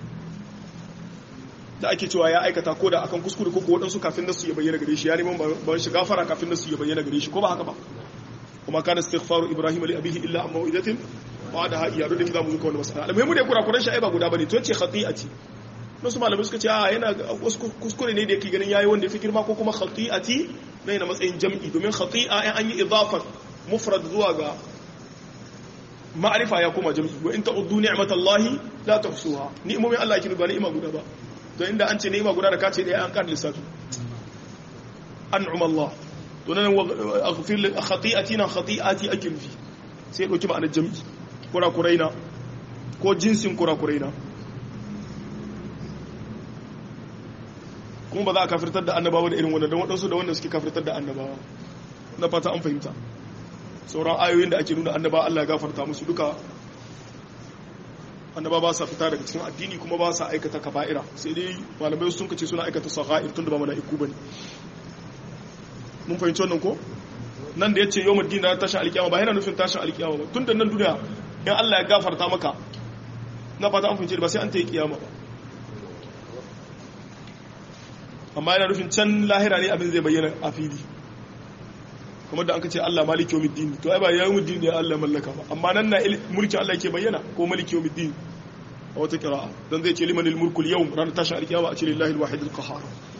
da ake cewa ya aikata ko da akan kuskure ko waɗansu kafin nasu ya bayyana gare shi ya neman ba shi gafara kafin nasu ya bayyana gare shi ko ba haka ba kuma kana istighfaru ibrahim li abihi illa amma wa'idatin wa'adaha iyadu da kizamu zuka wannan masala almuhimu da kurakuran shi ai ba guda bane to ce khati'ati wasu malamai suka ce a yana kuskure ne da yake ganin yayi wanda yafi girma ko kuma khati'ati na yana matsayin jam'i domin khati'a an yi idafat mufrad zuwa ga ma'rifa ya kuma jam'i wa in ta'uddu ni'matallahi la tuhsuha ni'momin Allah yake ba ni'ima guda ba to inda an ce ni'ima guda da kace dai an kar lissafi an'ama Allah to nan aghfir li khati'atina khati'ati akilfi sai dauki ma'anar jam'i kurakuraina ko jinsin kurakuraina kuma ba za a kafirtar da annabawa da irin wannan don waɗansu da wanda suke kafirtar da annabawa na fata an fahimta sauran ayoyin da ake nuna annaba Allah ya gafarta musu duka annaba ba sa fita daga cikin addini kuma ba sa aikata kaba'ira sai dai malamai sun kace suna aikata sagha'ir tunda ba mala'iku bane mun fahimci wannan ko nan da yace yawmul din na tashin alkiyama ba yana nufin tashin alkiyama ba tunda nan duniya in Allah ya gafarta maka na fata an fahimci ba sai an ta yi kiyama ba amma yana nufin can lahira ne abin zai bayyana a fili kamar da an ka ce Allah maliki yawmiddin to ai ba yawmiddin ne Allah mallaka ba amma nan na mulkin Allah yake bayyana ko maliki yawmiddin a wata qira'a dan zai ce limanil mulku al-yawm ran tashin alkiyama a ce lillahi al-wahid al-qahhar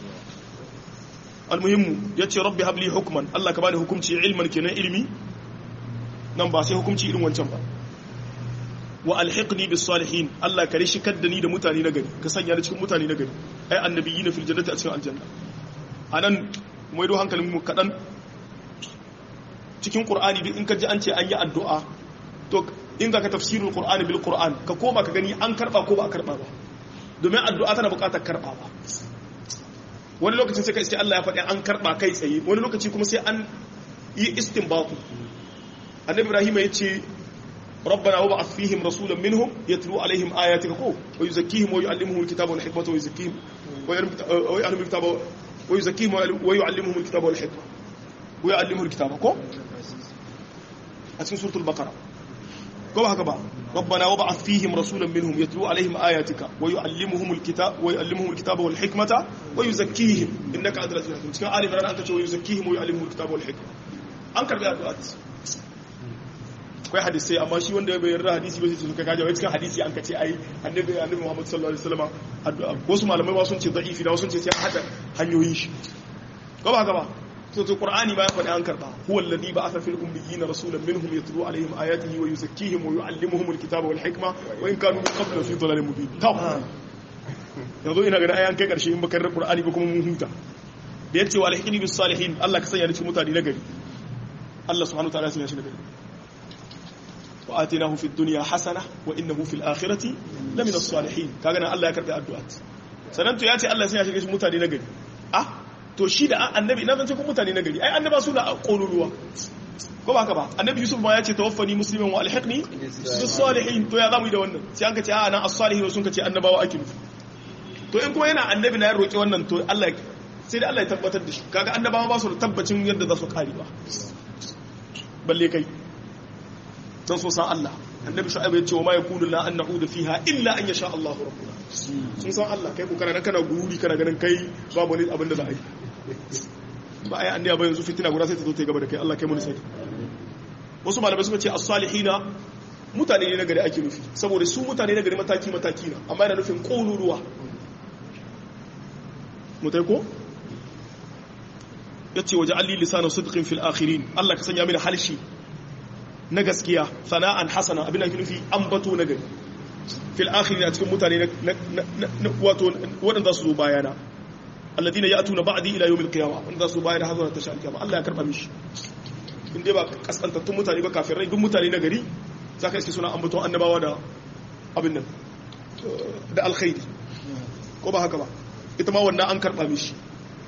almuhimmu yace rabbi habli hukman Allah ka bani hukunci ilman kenan ilmi nan ba sai hukunci irin wancan ba wa alhiqni bis salihin Allah ka rishi kaddani da mutane na gari ka sanya ni cikin mutane na gari ai annabiyina fil jannati a cikin aljanna anan mai do hankalin mu kadan cikin qur'ani duk in ka ji an ce an yi addu'a to in ka tafsirul qur'ani bil qur'an ka koma ka gani an karba ko ba a karba ba domin addu'a tana buƙatar karba ba wani lokacin sai ka iske Allah ya faɗi an karba kai tsaye wani lokaci kuma sai an yi istinbatu annabi ibrahim ya ce ربنا وابعث فيهم رسولا منهم يتلو عليهم آياتك ويزكيهم ويعلمهم الكتاب والحكمة ويزكيهم ويعلمهم الكتاب والحكمة ويعلمهم الكتاب أتين سورة البقرة كما هكذا ربنا وابعث فيهم رسولا منهم يتلو عليهم آياتك ويعلمهم الكتاب والحكمة ويزكيهم إنك أنت العزيز الحكيم كان آل عمران أنت ويزكيهم ويعلمهم الكتاب والحكمة أنكر بأدوات akwai hadisi amma shi wanda bai yarda hadisi ba sai su kaje wai cikin hadisi an kace ai annabi Muhammad sallallahu alaihi wasallam addu'a wasu malamai ba sun ce da'ifi da sun ce sai hada hanyoyin shi gaba gaba to Qur'ani ba ya faɗi an karba huwa alladhi ba'atha fil ummiyina rasulan minhum yatlu alaihim ayatihi wa yuzakkihim wa yu'allimuhum alkitaba wal hikma wa in kanu min qablu fi dhalalin mubin yanzu ina ga ayan kai karshe in baka yarda Qur'ani ba kuma mun huta da yace wa alhaqini bis salihin Allah ka sanya ni cikin mutane na gari Allah subhanahu wa ta'ala ya sanya shi na gari وآتيناه في الدنيا حسنة وإنه في الآخرة لمن الصالحين كأن الله يكرب الدعاء سننت ياتي الله سيا شيء متاني نغري to shi da annabi ina zan ce kuma mutane nagari ai annaba su da kololuwa ko ba haka ba annabi yusuf ma ya ce tawaffani musliman wa alhiqni bis salihin to ya zamu yi da wannan sai an ka ce a nan as-salihin sun ka ce annabawa ake nufi to in kuma yana annabi na ya roki wannan to Allah sai da Allah ya tabbatar da shi kaga annabawa ba su da tabbacin yadda za su kare ba balle kai don so san Allah annabi shu'aib ya ce wa ma yakunu la an na'udu fiha illa an yasha Allahu rabbuna sun san Allah kai kokara nan kana gururi kana ganin kai babu wani abin da za a yi ba ai annabi ba yanzu fitina guda sai ta zo ta gaba da kai Allah kai mun sai wasu malamai suka ce as-salihina mutane ne na gari ake nufi saboda su mutane na gari mataki mataki na amma yana nufin kololuwa mutai ko yace waje alli lisanu sidqin fil akhirin Allah ka sanya mini halshi na gaskiya sana'an hasana abin da ke nufi ambato na gari fil akhirin a cikin mutane na wato waɗanda su zo bayana alladina ya'tuna ba'di ila yawmil qiyamah wanda su bayana hazara ta sha'al kiyama Allah ya karba mishi inde ba kaskantattun mutane ba kafirai duk mutane na gari zaka iske suna ambaton annabawa da abin nan da alkhairi ko ba haka ba ita ma wannan an karba mishi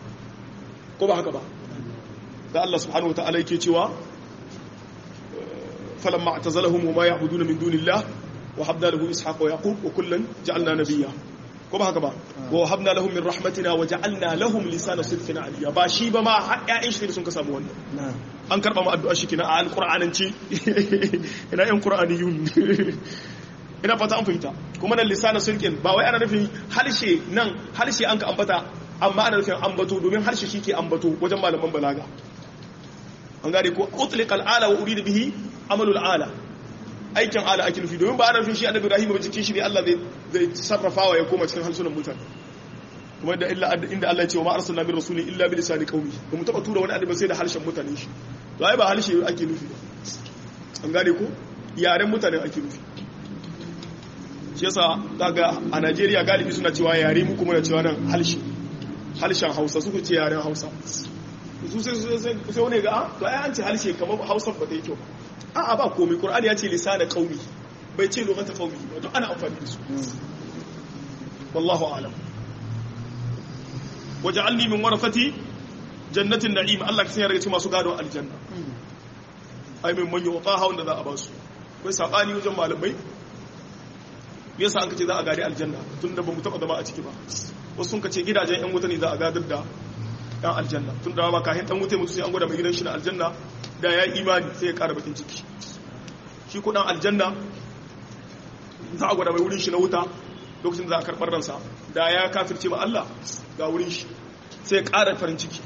ko ba haka ba da Allah subhanahu wataala yake cewa falamma atazalahum wa ma ya'buduna min dunillah wa habna lahu ishaqa wa yaqub wa kullan ja'alna nabiyya ko ba haka ba wa habna lahum min rahmatina wa ja'alna lahum lisana sidqin aliyya ba shi ba ma har ƴaƴan shi sun ka samu wannan an karba mu addu'a shi kina a alqur'anance ina ƴan qur'aniyun ina fata an fahimta kuma nan lisana sidqin ba wai ana nufin harshe an ka ambata amma ana nufin ambato domin harshe shi ke ambato wajen malaman balaga an gane ko utliq al'ala wa urida bihi amalul ala aikin ala ake nufi domin ba ana nufin shi annabi Ibrahim ba cikin shi ne Allah zai sarrafawa ya koma cikin harsunan mutane kuma da inda Allah ya ce wa ma arsalna min rasulin illa bi lisani qaumi ba mu taba tura wani annabi sai da harshen mutane shi to ai ba harshe ake nufi an gane ko yaren mutane ake nufi shi yasa daga a Najeriya galibi suna cewa yare mu kuma na cewa nan harshen Hausa suka ce yaren Hausa su sai wani ga to ai an ce harshe kamar Hausa ba ta yi kyau a'a ba komai Qur'ani ya ce lisana qaumi bai ce lokacin qaumi to ana amfani da su wallahu a'lam waj'alni min warafati jannatin na'im Allah ka sanya daga cikin masu gado aljanna ai min manyan wataha wanda za a ba su kai sabani wajen malamai yasa an kace za a gadi aljanna tunda ba mu taba zama a ciki ba wasu sun kace gidajen yan wuta ne za a gadar da yan aljanna tunda ba kahin dan wuta mutu sai an gwada mai gidan shi na aljanna da ya imani sai ya ƙara bakin ciki shi ko dan aljanna za a gwada mai wurin shi na wuta lokacin da za a karɓar ransa da ya kafirce ma Allah ga wurin shi sai ya ƙara farin ciki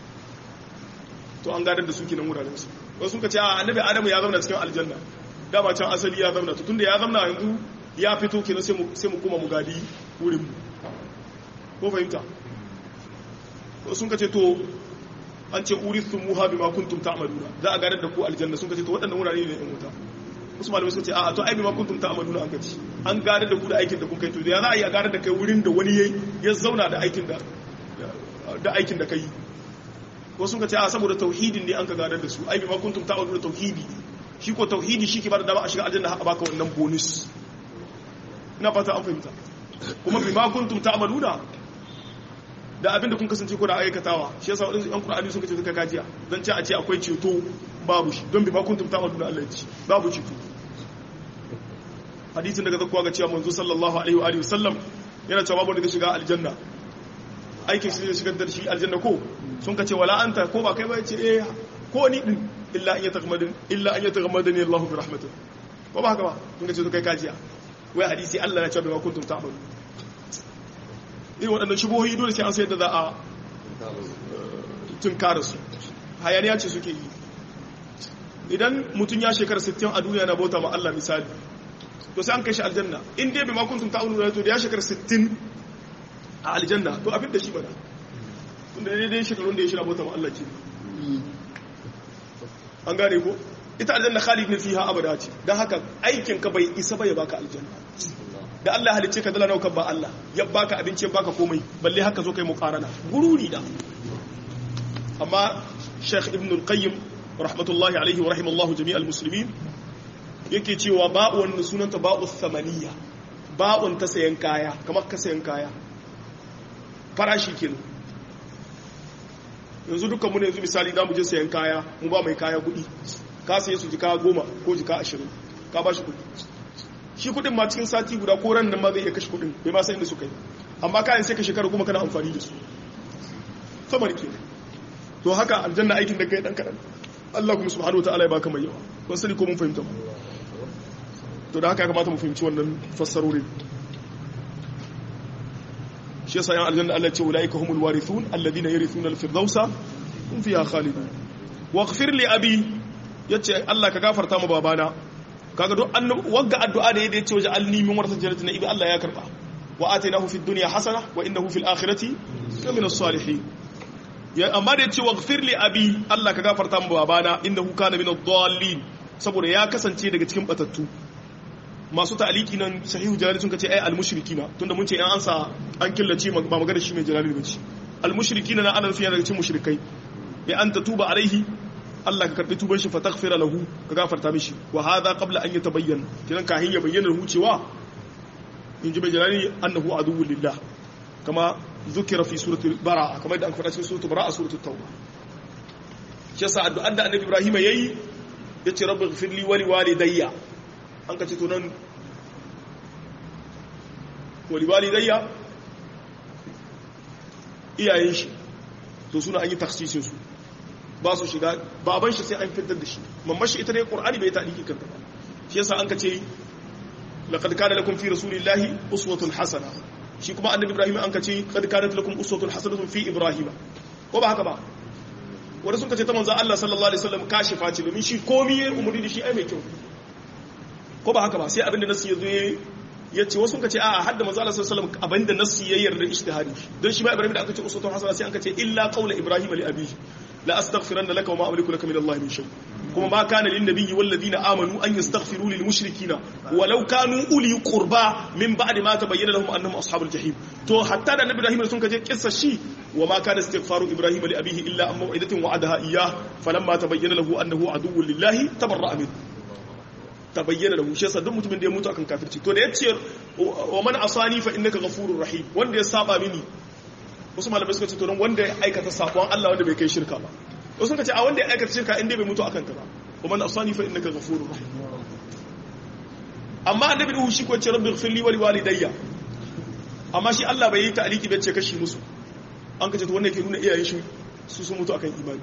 to an gadar da su kenan wuraren su wasu sun kace a annabi Adamu ya zauna cikin aljanna dama can asali ya zauna to tunda ya zauna yanzu ya fito kenan sai mu kuma mu gadi wurin mu ko fahimta ko sun kace to an ce urithumuha bima kuntum ta'maluna za a gadar da ku aljanna sun kace to waɗannan wurare ne in wuta wasu malamai suka ce a'a to ai bima kuntum ta'maluna an kace an gadar da ku da aikin da kun kai to ya za a yi a gadar da kai wurin da wani ya zauna da aikin da kai wasu sun kace a saboda tauhidin ne an ka gadar da su ai bima kuntum ta'maluna tauhidi shi ko tauhidi shi ke ba da dama a shiga aljanna a baka wannan bonus ina fata an fahimta kuma bima kuntum ta'maluna da abinda kun kasance ko da aikatawa shi yasa wadansu yan Qur'ani sun kace suka kajiya dan ce a ce akwai ceto babu shi don bima kuntum ta'maluna Allah ya ce babu ceto hadisin daga zakkuwa ga cewa manzo sallallahu alaihi wa alihi wasallam yana cewa babu da shiga aljanna aikin shi ne shigar da shi aljanna ko sun kace wala anta ko ba kai ba yace eh ko ni din illa an yataghammadani Allah bi rahmatihi ko ba haka ba kun kace to kai kajiya wai hadisi Allah ya ce bima kuntum ta'malu irin waɗannan shubuhoyi dole sai an sayar da za a tunkara su hayaniya ce suke yi idan mutum ya shekara 60 a duniya na bauta ma Allah misali to sai an kai shi aljanna in dai bima kuntum ta'malu to da ya shekara 60 a aljanna to abin da shi bana tunda dai shekarun da ya shira bauta ma Allah ce an gane ko ita aljanna khalid ne fiha abada ce dan haka aikin ka bai isa ba ya baka aljanna da Allah halicce ka dala nauka ba Allah ya baka abinci ya baka komai balle haka zo kai muqarana gururi da amma Sheikh Ibn al-Qayyim rahmatullahi alaihi wa rahimallahu jami'al muslimin yake cewa ba'un sunanta ba'u thamaniya ba'un ta sayan kaya kamar ka sayan kaya farashi kenan yanzu dukkan mu ne yanzu misali da mu je sayan kaya mu ba mai kaya kudi ka saye su jika 10 ko jika 20 ka ba shi kudi shi kudin ma cikin sati guda ko ran nan ma zai iya kashe kudin bai ma san inda suka yi amma kayan sai ka shekara kuma kana amfani da su samar ke to haka aljanna aikin da kai dan kadan Allah kuma subhanahu wataala ya baka mai yawa kun sani ko mun fahimta ba to da haka ya kamata mu fahimci wannan fassarorin shi yasa yan aljanna Allah ya ce ulaika humul warithun alladhina yarithuna al-firdausa hum fiha khalidun waghfir li abi yace Allah ka gafarta mu babana kaga duk wagga addu'a da yace waje alni min warasat jannati na ibi Allah ya karba wa atainahu fid dunya hasana wa innahu fil akhirati min as-salihin ya amma da yace waghfir li abi Allah ka gafarta mu babana innahu kana min ad-dallin saboda ya kasance daga cikin batattu masu ta'aliki nan sahihu jalali sun kace ai al-mushrikina tunda mun ce an ansa an killace ba magana shi mai jalali bace al-mushrikina na anan fiye daga cikin mushrikai bi an tatuba alaihi Allah ka karbi tuban shi fa taghfira lahu ka gafarta mishi wa hadha qabla an yatabayyana kidan kahin ya bayyana hu cewa in ji mai jalali annahu aduwwul lillah kama zukira fi suratul bara'a kamar da an faɗa cikin suratul bara'a suratul tauba shi yasa addu'ar da annabi Ibrahim yayi yace rabbi ighfirli wa liwalidayya an kace to nan wa liwalidayya iyayen shi to suna an yi takhsisin su ba su shiga baban shi sai an fitar da shi mamman shi ita ne qur'ani bai ta diki kanta ba shi yasa an kace laqad kana lakum fi rasulillahi uswatun hasana shi kuma annabi Ibrahim an kace qad kanat lakum uswatun hasanatun fi Ibrahim ko ba haka ba wanda sun kace ta manzo Allah sallallahu alaihi wasallam kashifa ce domin shi komai ya umuri da shi ai mai kyau ko ba haka ba sai abinda nasu yazo yace wasu sun kace a hadda manzo Allah sallallahu alaihi wasallam abinda nasu ya yarda ijtihadi don shi ba Ibrahim da aka ce uswatun hasana sai an kace illa qawla Ibrahim li abihi la astaghfiranna laka wa ma amliku laka min Allah min shay kuma ma kana lin nabiyyi wal ladina amanu an yastaghfiru lil mushrikina walau kanu uli qurba min ba'di ma tabayyana lahum annahum ashabul jahim to hatta da nabi Ibrahim sun kaje kissa shi wa ma kana istighfaru Ibrahim li abihi illa an maw'idatin wa'adaha iyyah falamma tabayyana lahu annahu aduwwun lillahi tabarra'a min tabayyana lahu shi yasa duk mutumin da ya mutu akan kafirci to da yace wa man asani fa innaka ghafurur rahim wanda ya saba mini wasu malamai suka ce to wanda ya aikata sabon Allah wanda bai kai shirka ba wasu suka ce a wanda ya aikata shirka inda bai mutu akan ta ba kuma na asani fa innaka ghafurur rahim amma annabi Nuhu shi ko ce rabbi ighfirli wa liwalidayya amma shi Allah bai yi ta'aliki bai ce kashi musu an kace to wanda yake nuna iyayen shi su sun mutu akan imani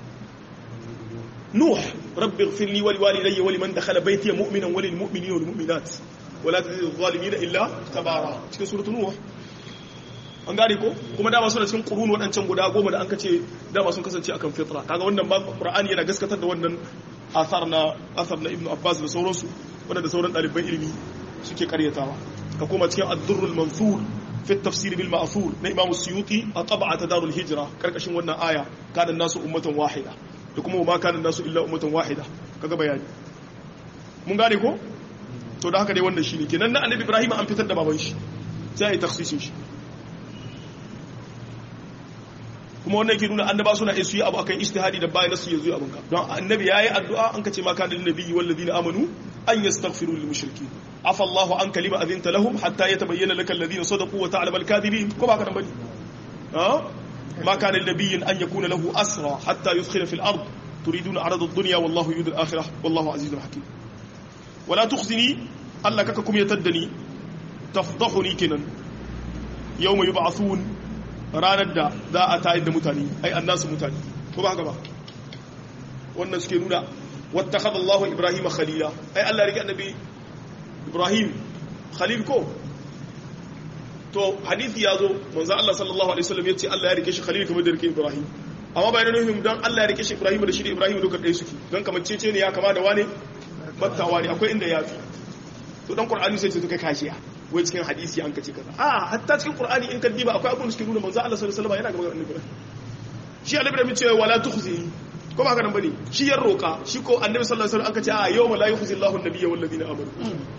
Nuh rabbi ighfirli wa liwalidayya wa liman dakhala baytiya mu'minan wa lil mu'minina wal mu'minat wa la tazid adh-dhalimin illa tabara cikin suratul Nuh an gane ko kuma dama suna cikin qurun wadancan guda 10 da an kace dama sun kasance akan fitra kaga wannan ba Qur'ani yana gaskatar da wannan asar na Ibn Abbas da sauransu wanda da sauran daliban ilimi suke karyatawa ka koma cikin ad-durrul mansur fi at-tafsir bil ma'thur na Imam Suyuti a tab'at darul hijra karkashin wannan aya kana nasu ummatan wahida da kuma ma kana nasu illa ummatan wahida kaga bayani mun gane ko to da haka dai wannan shine kenan na annabi Ibrahim an fitar da baban shi sai ai takhsisin shi kuma wannan yake nuna annaba suna isu yi abu akan ijtihadi da bayan nasu yazo abin ka don annabi yayi addu'a an kace ma kana lin nabiyyi wal ladina amanu an yastaghfiru lil mushrikeen afa Allahu an kalima adhinta lahum hatta yatabayyana lakal ladina sadaqu wa ta'lamu al kadhibin ko ba ka nan bane ma kana lin nabiyyin an yakuna lahu asra hatta yudkhila fil ard turiduna arada ad-dunya wallahu yuridu al-akhirah wallahu azizun hakim wala tukhzini Allah kaka kuma yataddani tafdahuni kinan yawma yub'athun ranar da za a tayar da mutane ai annasu mutane ko ba haka ba wannan suke nuna wattakhadha Allahu Ibrahim khalila ai Allah rike annabi Ibrahim khalil ko to hadisi yazo manzo Allah sallallahu alaihi wasallam yace Allah ya rike shi khalil kamar da rike Ibrahim amma bayan nufin dan Allah ya rike shi Ibrahim da shi da Ibrahim duka dai suke dan kamar cece ne ya kama da wane battawa ne akwai inda yafi to dan Qur'ani sai ce to kai kashiya wai cikin hadisi an kace kaza hatta cikin Qur'ani in ka diba akwai abun da suke nuna manzo Allah sallallahu alaihi wasallam yana gaba annabi shi annabi da mace wala tukhzi ko ba haka nan bane shi ya roka shi ko annabi sallallahu alaihi wasallam an kace yawma la yukhzi Allahu an-nabiyya wal ladina amanu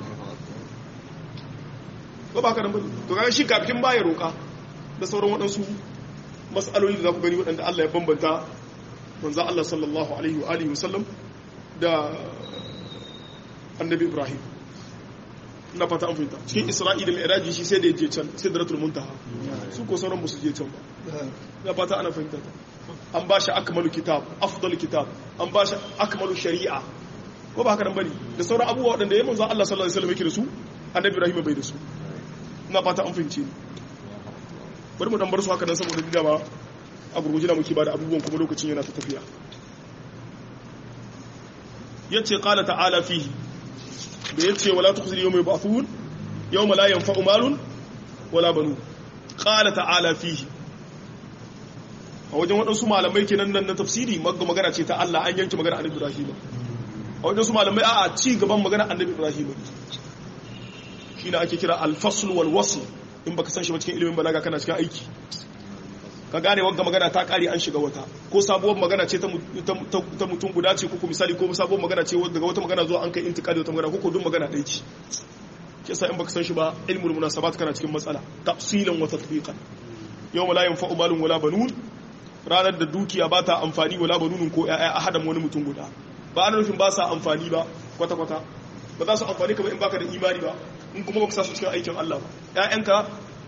ko ba haka nan bane to kaga shi kafin ba ya roka da sauran wadansu mas'aloli da za ku gani wadanda Allah ya bambanta manzo Allah sallallahu alaihi wa alihi wasallam da annabi Ibrahim na fata an fahimta cikin Isra'i da Mi'raji shi sai da ya je can Sidratul Muntaha su ko sauran musu je can ba na fata ana fahimta an ba shi akmalu kitab afdal kitab an ba shi akmalu shari'a ko ba haka nan bane da sauran abubuwa wadanda ya manzo Allah sallallahu alaihi wasallam yake da su annabi Ibrahim bai da su na fata an fahimce ni bari mu dan bar su haka nan saboda diga ba a gurguje da muke ba da abubuwan kuma lokacin yana ta tafiya yace qala ta'ala fihi da yace wala tukhzini yawma yub'athun yawma la yanfa'u malun wala banun qala ta'ala fihi a wajen wadansu malamai kenan nan na tafsiri magana ce ta Allah an yanke magana annabi Ibrahim a wajen su malamai a ci gaban magana annabi Ibrahim shine ake kira al-fasl wal wasl in baka san shi ba cikin ilimin balaga kana cikin aiki ka gane wagga magana ta kare an shiga wata ko sabuwar magana ce ta mutum guda ce ko misali ko sabuwar magana ce daga wata magana zuwa an kai intikali wata magana ko duk magana ɗaya ce ke sa in baka san shi ba ilmul munasabat kana cikin matsala tafsilan wa tatbiqan yawma la yanfa'u malun wala banun ranar da dukiya ba ta amfani wala banunun ko ƴaƴa ahadan wani mutum guda ba ana nufin ba sa amfani ba kwata kwata ba za su amfani ka ba in baka da imani ba in kuma baka sa su cikin aikin Allah ba ƴaƴanka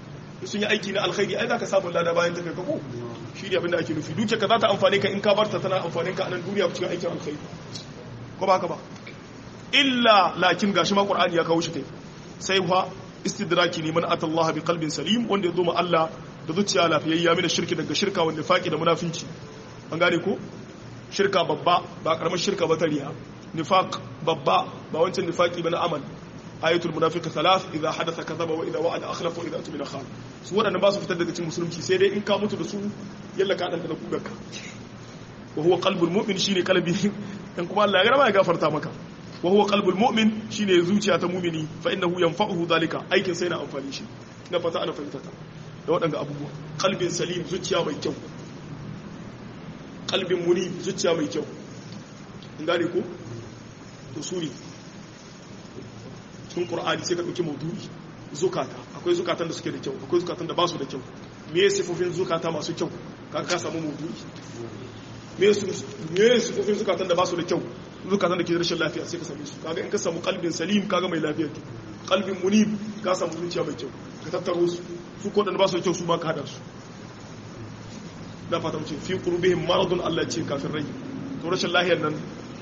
sun yi aiki na alkhairi ai zaka samu lada bayan tafiya ka ko shi ne abin da ake nufi duke ka za ta amfane ka in ka barta tana amfane ka a nan duniya cikin aikin alkhairi ko ba haka ba illa lakin gashi ma qur'ani ya kawo shi kai sai fa istidraki ne man atallaha bi qalbin salim wanda ya zo ma Allah da zuciya lafiyayya mina shirki daga shirka wanda faki da munafinci an gane ko shirka babba ba karamar shirka ba ta riya nifaq babba ba wancan nifaqi ba na amal ayatul munafiq thalath idha hadatha kadhaba wa idha wa'ada akhlafa wa idha tumina khan su wadannan ba su fitar daga cikin musulunci sai dai in ka mutu da su yalla ka dan da kugarka wa huwa qalbul mu'min shine qalbi dan kuma Allah ya garama ya gafarta maka wa huwa qalbul mu'min shine zuciya ta mu'mini fa innahu yanfa'uhu dhalika aikin sai na amfani shi na fata ana fahimta ta da wadanga abubuwa qalbin salim zuciya mai kyau qalbin muni zuciya mai kyau in gane ko usuli cikin qur'ani sai ka dauki maudu'i zukata akwai zukatan da suke da kyau akwai zukatan da ba su da kyau me sifofin zukata masu kyau ka samu maudu'i me sifofin zukatan da ba su da kyau zukatan da ke rashin lafiya sai ka same su kaga in ka samu qalbin salim kaga mai lafiya ke qalbin munib ka samu zuciya mai kyau ka tattaro su ko da ba su da kyau su ma ka hada su da fata mu ce fi qulubihim maradun Allah ce kafin rai to rashin lafiyar nan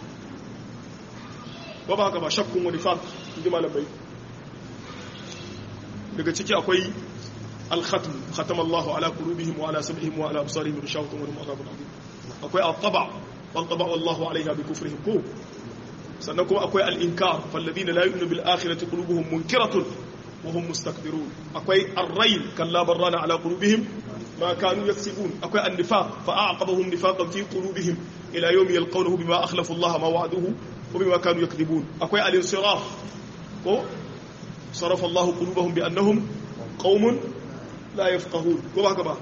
ba haka ba shakkun wani fa inji malamai daga ciki akwai al-khatm khatama Allah ala qulubihim wa ala sam'ihim wa ala absarihim rishawatun wa lahum adhabun adhim akwai al-taba' wal taba' Allah alaiha bi kufrihim ko sannan kuma akwai al-inkar fal ladina la yu'minu bil akhirati qulubuhum munkiratun wa hum mustakbirun akwai ar-rayl kalla barrana ala qulubihim ma kanu yaksibun akwai an-nifaq fa a'aqabahum nifaqan fi qulubihim ila yawmi yalqawnahu bima akhlafu Allah ma wa'aduhu وبما كانوا يكذبون أكوي الانصراف صرف الله قلوبهم بأنهم قوم لا يفقهون كما هكذا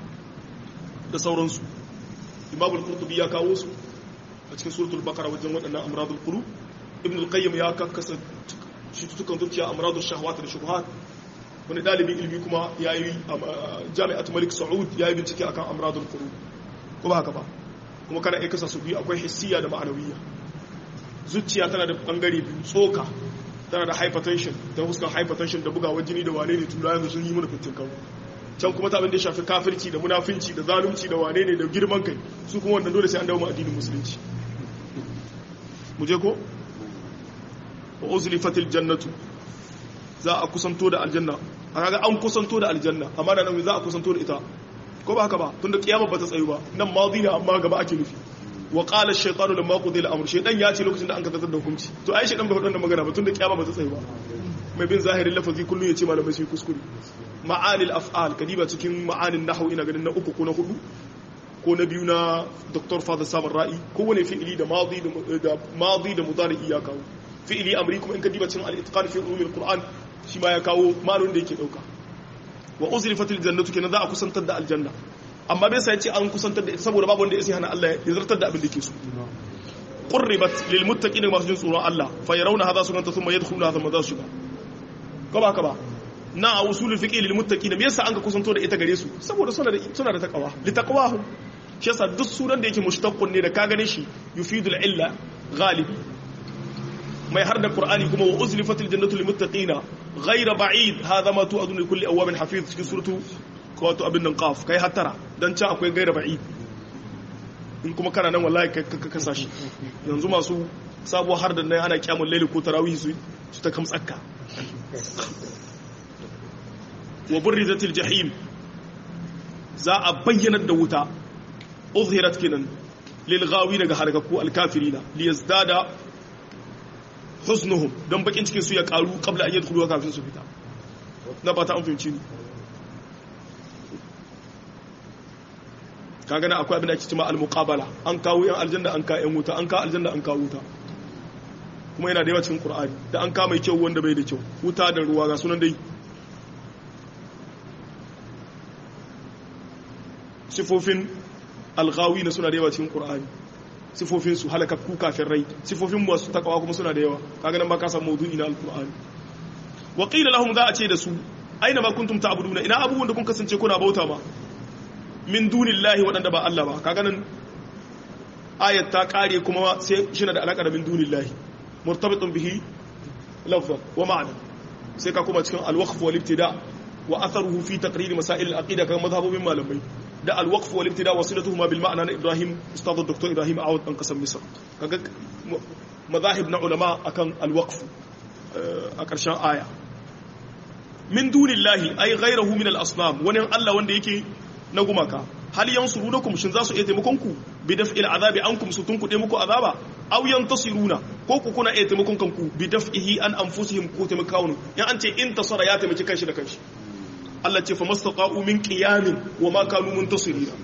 da sauransu imam al-qurtubi ya kawo su a cikin suratul baqara wajen wadannan amradul qulub ibn al-qayyim ya kakkasa cututtukan zuciya amradul shahawat da shubuhat wani dalibin ilmi kuma yayi jami'at malik saud yayi bincike akan amradul qulub kuma haka ba kuma kana iya kasa su biyu akwai hissiya da ma'anawiyya zuciya tana da bangare biyu tsoka tana da hypertension ta huskan hypertension da bugawar jini da wane ne tura yanzu sun yi mana fitin kawo can kuma ta abin da ya shafi kafirci da munafinci da zalunci da wane ne da girman kai su kuma wannan dole sai an dawo ma addinin musulunci mu je ko wa uzlifatil jannatu za a kusanto da aljanna a kaga an kusanto da aljanna amma da nan za a kusanto da ita ko ba haka ba tunda kiyama ba ta tsayu ba nan madi ne amma gaba ake nufi wa qala ash-shaytanu lamma qudiya al-amr shaytan ya ce lokacin da an kaza da hukunci to ai shaytan bai faɗa magana ba tunda kiyama ba ta tsayu ba mai bin zahirin lafazi kullu ya ce malamai sai kuskure ma'anil af'al kadiba cikin ma'anin nahwu ina ganin na uku ko na hudu ko na biyu na Dr. Fadl Samar Ra'i kowane fi'ili da madi da mudari ya kawo fi'ili amri kuma in kadiba cikin al-itqan fi ulumil qur'an shi ma ya kawo ma'anonin da yake dauka wa uzlifatil jannatu kenan za a kusantar da aljanna amma bai sai ce an kusantar da ita saboda babu wanda ya sai hana Allah ya zartar da abin da yake so qurribat lil muttaqin masu jin tsoron Allah fa yarawna hadha sunanta thumma yadkhuluna hadha madha shiga ko ba ka ba na a usulul fiqh lil muttaqin me yasa an ka kusanto da ita gare su saboda suna da taqwa li taqwahum shi yasa duk sunan da yake mushtaqqun ne da ka gane shi yufidul illa ghalib mai har da qur'ani kuma wa uzlifatil jannatu lil muttaqin ghayra ba'id hadha ma tu'adun li kulli awwabin hafiz cikin suratu wato abin nan qaf kai hattara dan can akwai ghayra ba'id in kuma kana nan wallahi ka kasa shi yanzu masu sabuwar har da nan ana kiyamul layli ko tarawih su ta kamtsakka wa burrizatil jahim za a bayyana da wuta uzhirat kinan lil ghawi daga harkaku al kafirina li yazdada husnuhum dan bakin cikin su ya karu qabla an yadkhulu kafin su fita na ba ta an fahimci ni kaga na akwai abin da ake cewa al muqabala an kawo yan aljanna an ka yan wuta an ka aljanna an ka wuta kuma yana da yawa cikin qur'ani da an ka mai kyau wanda bai da kyau wuta da ruwa ga sunan dai sifofin alghawi na suna da yawa cikin qur'ani sifofin su halakakku kafin rai sifofin masu takawa kuma suna da yawa kaga nan ba ka samu mawdu'i na alqur'ani wa qila lahum za a ce da su aina ma kuntum ta'buduna ina abubuwan da kun kasance kuna bauta ma min dunillahi wadanda ba Allah ba kaga nan ayat ta kare kuma sai shi da alaka da min dunillahi murtabitun bihi lafzan wa ma'na sai ka kuma cikin al-waqf wal ibtida wa atharuhu fi taqrir masail al-aqida kan madhhabun malamai da al-waqf wal ibtida wasilatuhuma bil ma'na na Ibrahim ustad Dr. Ibrahim Awad dan kasar Misr kaga madahib na ulama akan al-waqf a ƙarshen aya min dunillahi ay ghayruhu min al-asnam wani Allah wanda yake na gumaka hal yansurunakum shin za su iya taimakon ku bi daf'il azabi ankum su tunkuɗe muku azaba aw yantasiruna ko ku kuna iya taimakon kanku bi daf'ihi an anfusihim ko taimakawun yan an ce in tasara ya taimaki kanshi da kanshi Allah ce fa mastaqa'u min qiyamin wa ma kanu muntasirina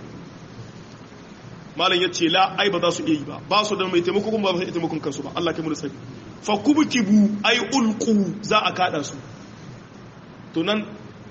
malan yace la ai ba za su iya yi ba su da mai taimako kuma ba su iya taimakon kansu ba Allah kai mu da tsari fa kubkibu ay ulqu za a kada su to nan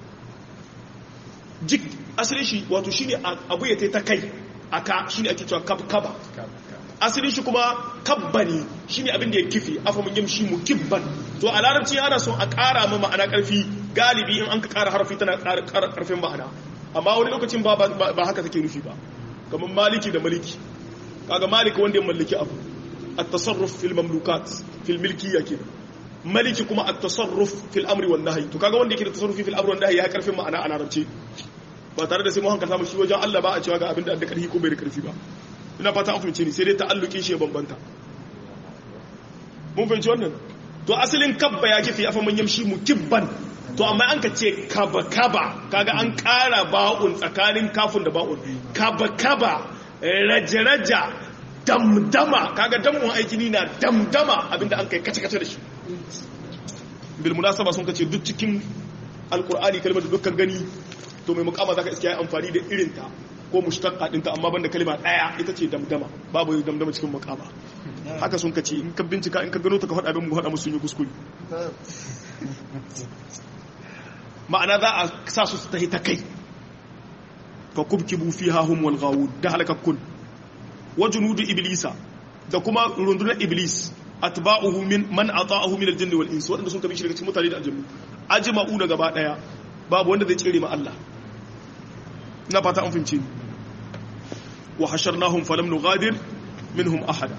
jik asirin shi wato shine abu ya ta kai aka shine ake cewa kaba asirin shi kuma kabbani shine abin da ya kifi afa mun yamshi mu kibban to a larabci ana so a ƙara ma ma'ana ƙarfi galibi in an ka ƙara harfi tana ƙara ƙarfin ma'ana amma wani lokacin ba haka take nufi ba kamar maliki da maliki kaga maliki wanda ya mallaki abu at-tasarruf fil mamlukat fil milkiyya kenan maliki kuma at-tasarruf fil amri wan nahyi to kaga wanda yake da tasarrufi fil amri wan nahyi ya karfin ma'ana a larabci ba tare da sai mu hankalta mu shi wajen Allah ba a cewa ga abin da karfi ko bai da karfi ba ina fata an fahimce ni sai dai ta'allukin shi ya bambanta mun fahimci wannan to asalin kabba ya kifi afa man yamshi mukibban to amma an ka ce kaba kaga an ƙara ba'un tsakanin kafin da ba'un kaba raja damdama kaga damun aiki ni na damdama abinda an kai kace da shi bil munasaba sun kace duk cikin alqur'ani kalmar da dukkan gani to mai mukama zaka iske yayi amfani da irinta ko mushtaqqa dinta amma banda kalma daya ita ce damdama babu damdama cikin mukama haka sun kace in ka bincika in ka gano ta ka faɗa bin mu faɗa musu sun yi kuskure ma'ana za a sa su ta hita kai fa kubkibu fiha hum wal ghawud da halakakkun wa junudu iblisa da kuma rundunar iblis atba'uhu min man ata'ahu min al-jinni wal ins wanda sun kabi shi daga cikin mutane da aljannu ajma'u da gaba daya babu wanda zai tsere ma Allah ina fata an fahimce ni wa hasharnahum falam nughadir minhum ahada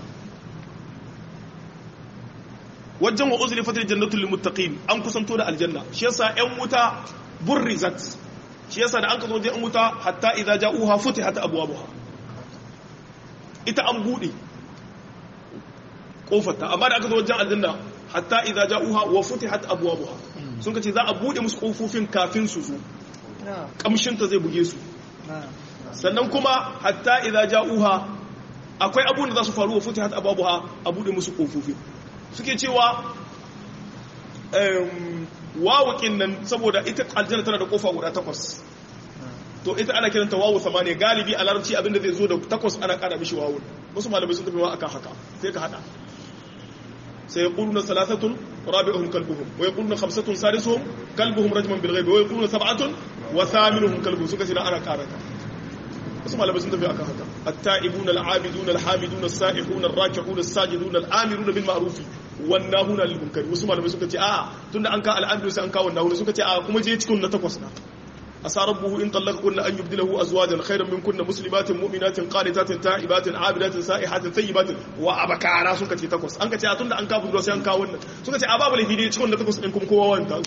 wajen wa uzlifat al-jannatu lil muttaqin an kusanto da aljanna shi yasa ƴan wuta burrizat shi yasa da an kazo wajen ƴan wuta hatta idza ja'uha futihat abwabuha ita an bude kofarta amma da aka zo wajen aljanna hatta idza ja'uha wa futihat abwabuha sun kace za a bude musu kofofin kafin su zo kamshin ta zai buge su sannan kuma hatta idza ja'uha akwai abun da za su faru wa futihat abwabuha a bude musu kofofin suke cewa wawukin nan saboda ita aljanna tana da kofa guda 8 to ita ana kiranta wawu 8 galibi a larabci abinda zai zo da 8 ana kada mishi wawu wasu malamai sun tafi ma akan haka sai ka hada sai yaquluna salasatun rabi'uhum kalbuhum wa yaquluna khamsatun sadisuhum kalbuhum rajman bil ghaib wa yaquluna sab'atun wa thaminuhum kalbuhum suka ce ana karata wasu malamai sun tafi akan haka at-ta'ibuna al-'abiduna al-hamiduna as-sa'ihuna ar-raki'una as-sajiduna al-amiruna bil ma'ruf wan nahuna lil munkar wasu malamai suka ce a tunda an ka al-amiru sai an ka wannan suka ce a kuma je cikin na 8 na asa rabbuhu in talaqakunna an yubdilahu azwajan khayran minkunna muslimatin mu'minatin qanitatin ta'ibatin 'abidatin sa'ihatin tayyibatin wa abakara suka ce 8 an ka ce a tunda an ka budurwa sai an ka wannan suka ce a babu lafi dai cikin na 8 din kuma kowa wanda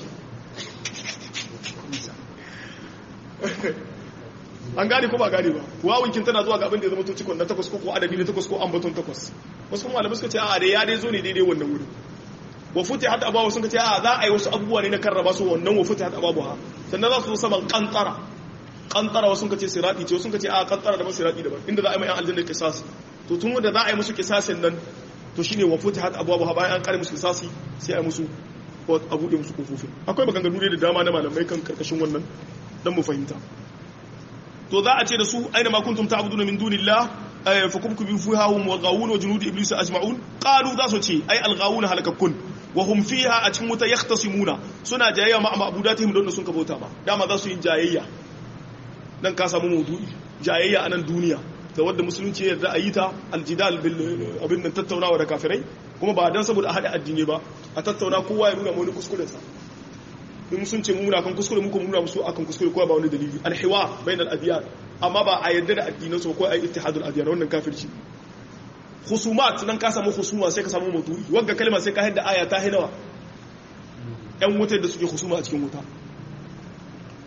an gane ko ba gane ba wawunkin tana zuwa ga abin da ya zama to cikon na 8 ko adabi na 8 ko ambaton 8 wasu kuma malamai suka ce a da ya dai zo ne daidai wannan wuri wa futihat abawa sun ce a za a yi wasu abubuwa ne na karraba su wannan wa futihat abawa sannan za su zo saman kantara wasu sun ce sirati ce wasu sun ce a kantara da sirati daban inda za a yi mai aljanna kisas to tun da za a yi musu kisasin nan to shine wa futihat abawa bayan an kare musu kisasi sai a yi musu a bude musu kofofin akwai maganganu ne da dama na malamai kan karkashin wannan dan mu fahimta to za a ce da su aina ma kuntum ta'buduna min dunillah fa kubku fiha hum wa ghawun wa junud iblis ajma'un qalu za su ce ai al-ghawun halakakkun wa hum fiha a cikin wuta yahtasimuna suna jayayya ma abudatihim don sun kabota ba dama za su yi jayayya dan ka samu maudu'i jayayya a nan duniya da wanda musulunci ya yarda a yi ta aljidal bil abin nan tattaunawa da kafirai kuma ba dan saboda a hada addini ba a tattauna kowa ya nuna mu wani kuskuren sa in sun ce mu muna kan kuskure mu kuma muna musu akan kuskure kowa ba wani dalili alhiwa bainal adyan amma ba a yarda da addinan su ko ai ittihadul adyan wannan kafirci husumat nan ka samu husuma sai ka samu maudu'i wagga kalma sai ka hadda aya ta hidawa ɗan wutar da suke husuma a cikin wuta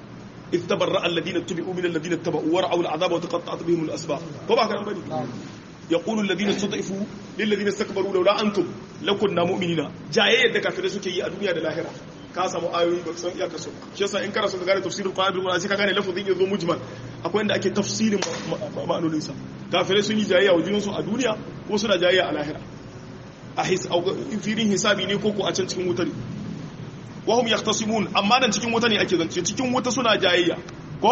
إذ تبرأ الذين اتبعوا من الذين اتبعوا ورعوا العذاب وتقطعت بهم الأسباب طبعا كلام بني يقول الذين استضعفوا للذين استكبروا لولا أنتم لكنا مؤمنين جاية da kafirai suke yi a duniya da lahira ka samu ayoyi ba san iya kaso shi yasa in kana so ka gane tafsirin Qur'ani bil Qur'ani sai ka gane lafazin yazo mujmal akwai inda ake tafsirin ma'anonin sa kafirai sun yi jayayya wa junansu a duniya ko suna jayayya a lahira a firin hisabi ne ko a can cikin wuta ne wahum yahtasimun amma nan cikin wuta ne ake zance cikin wuta suna jayayya ko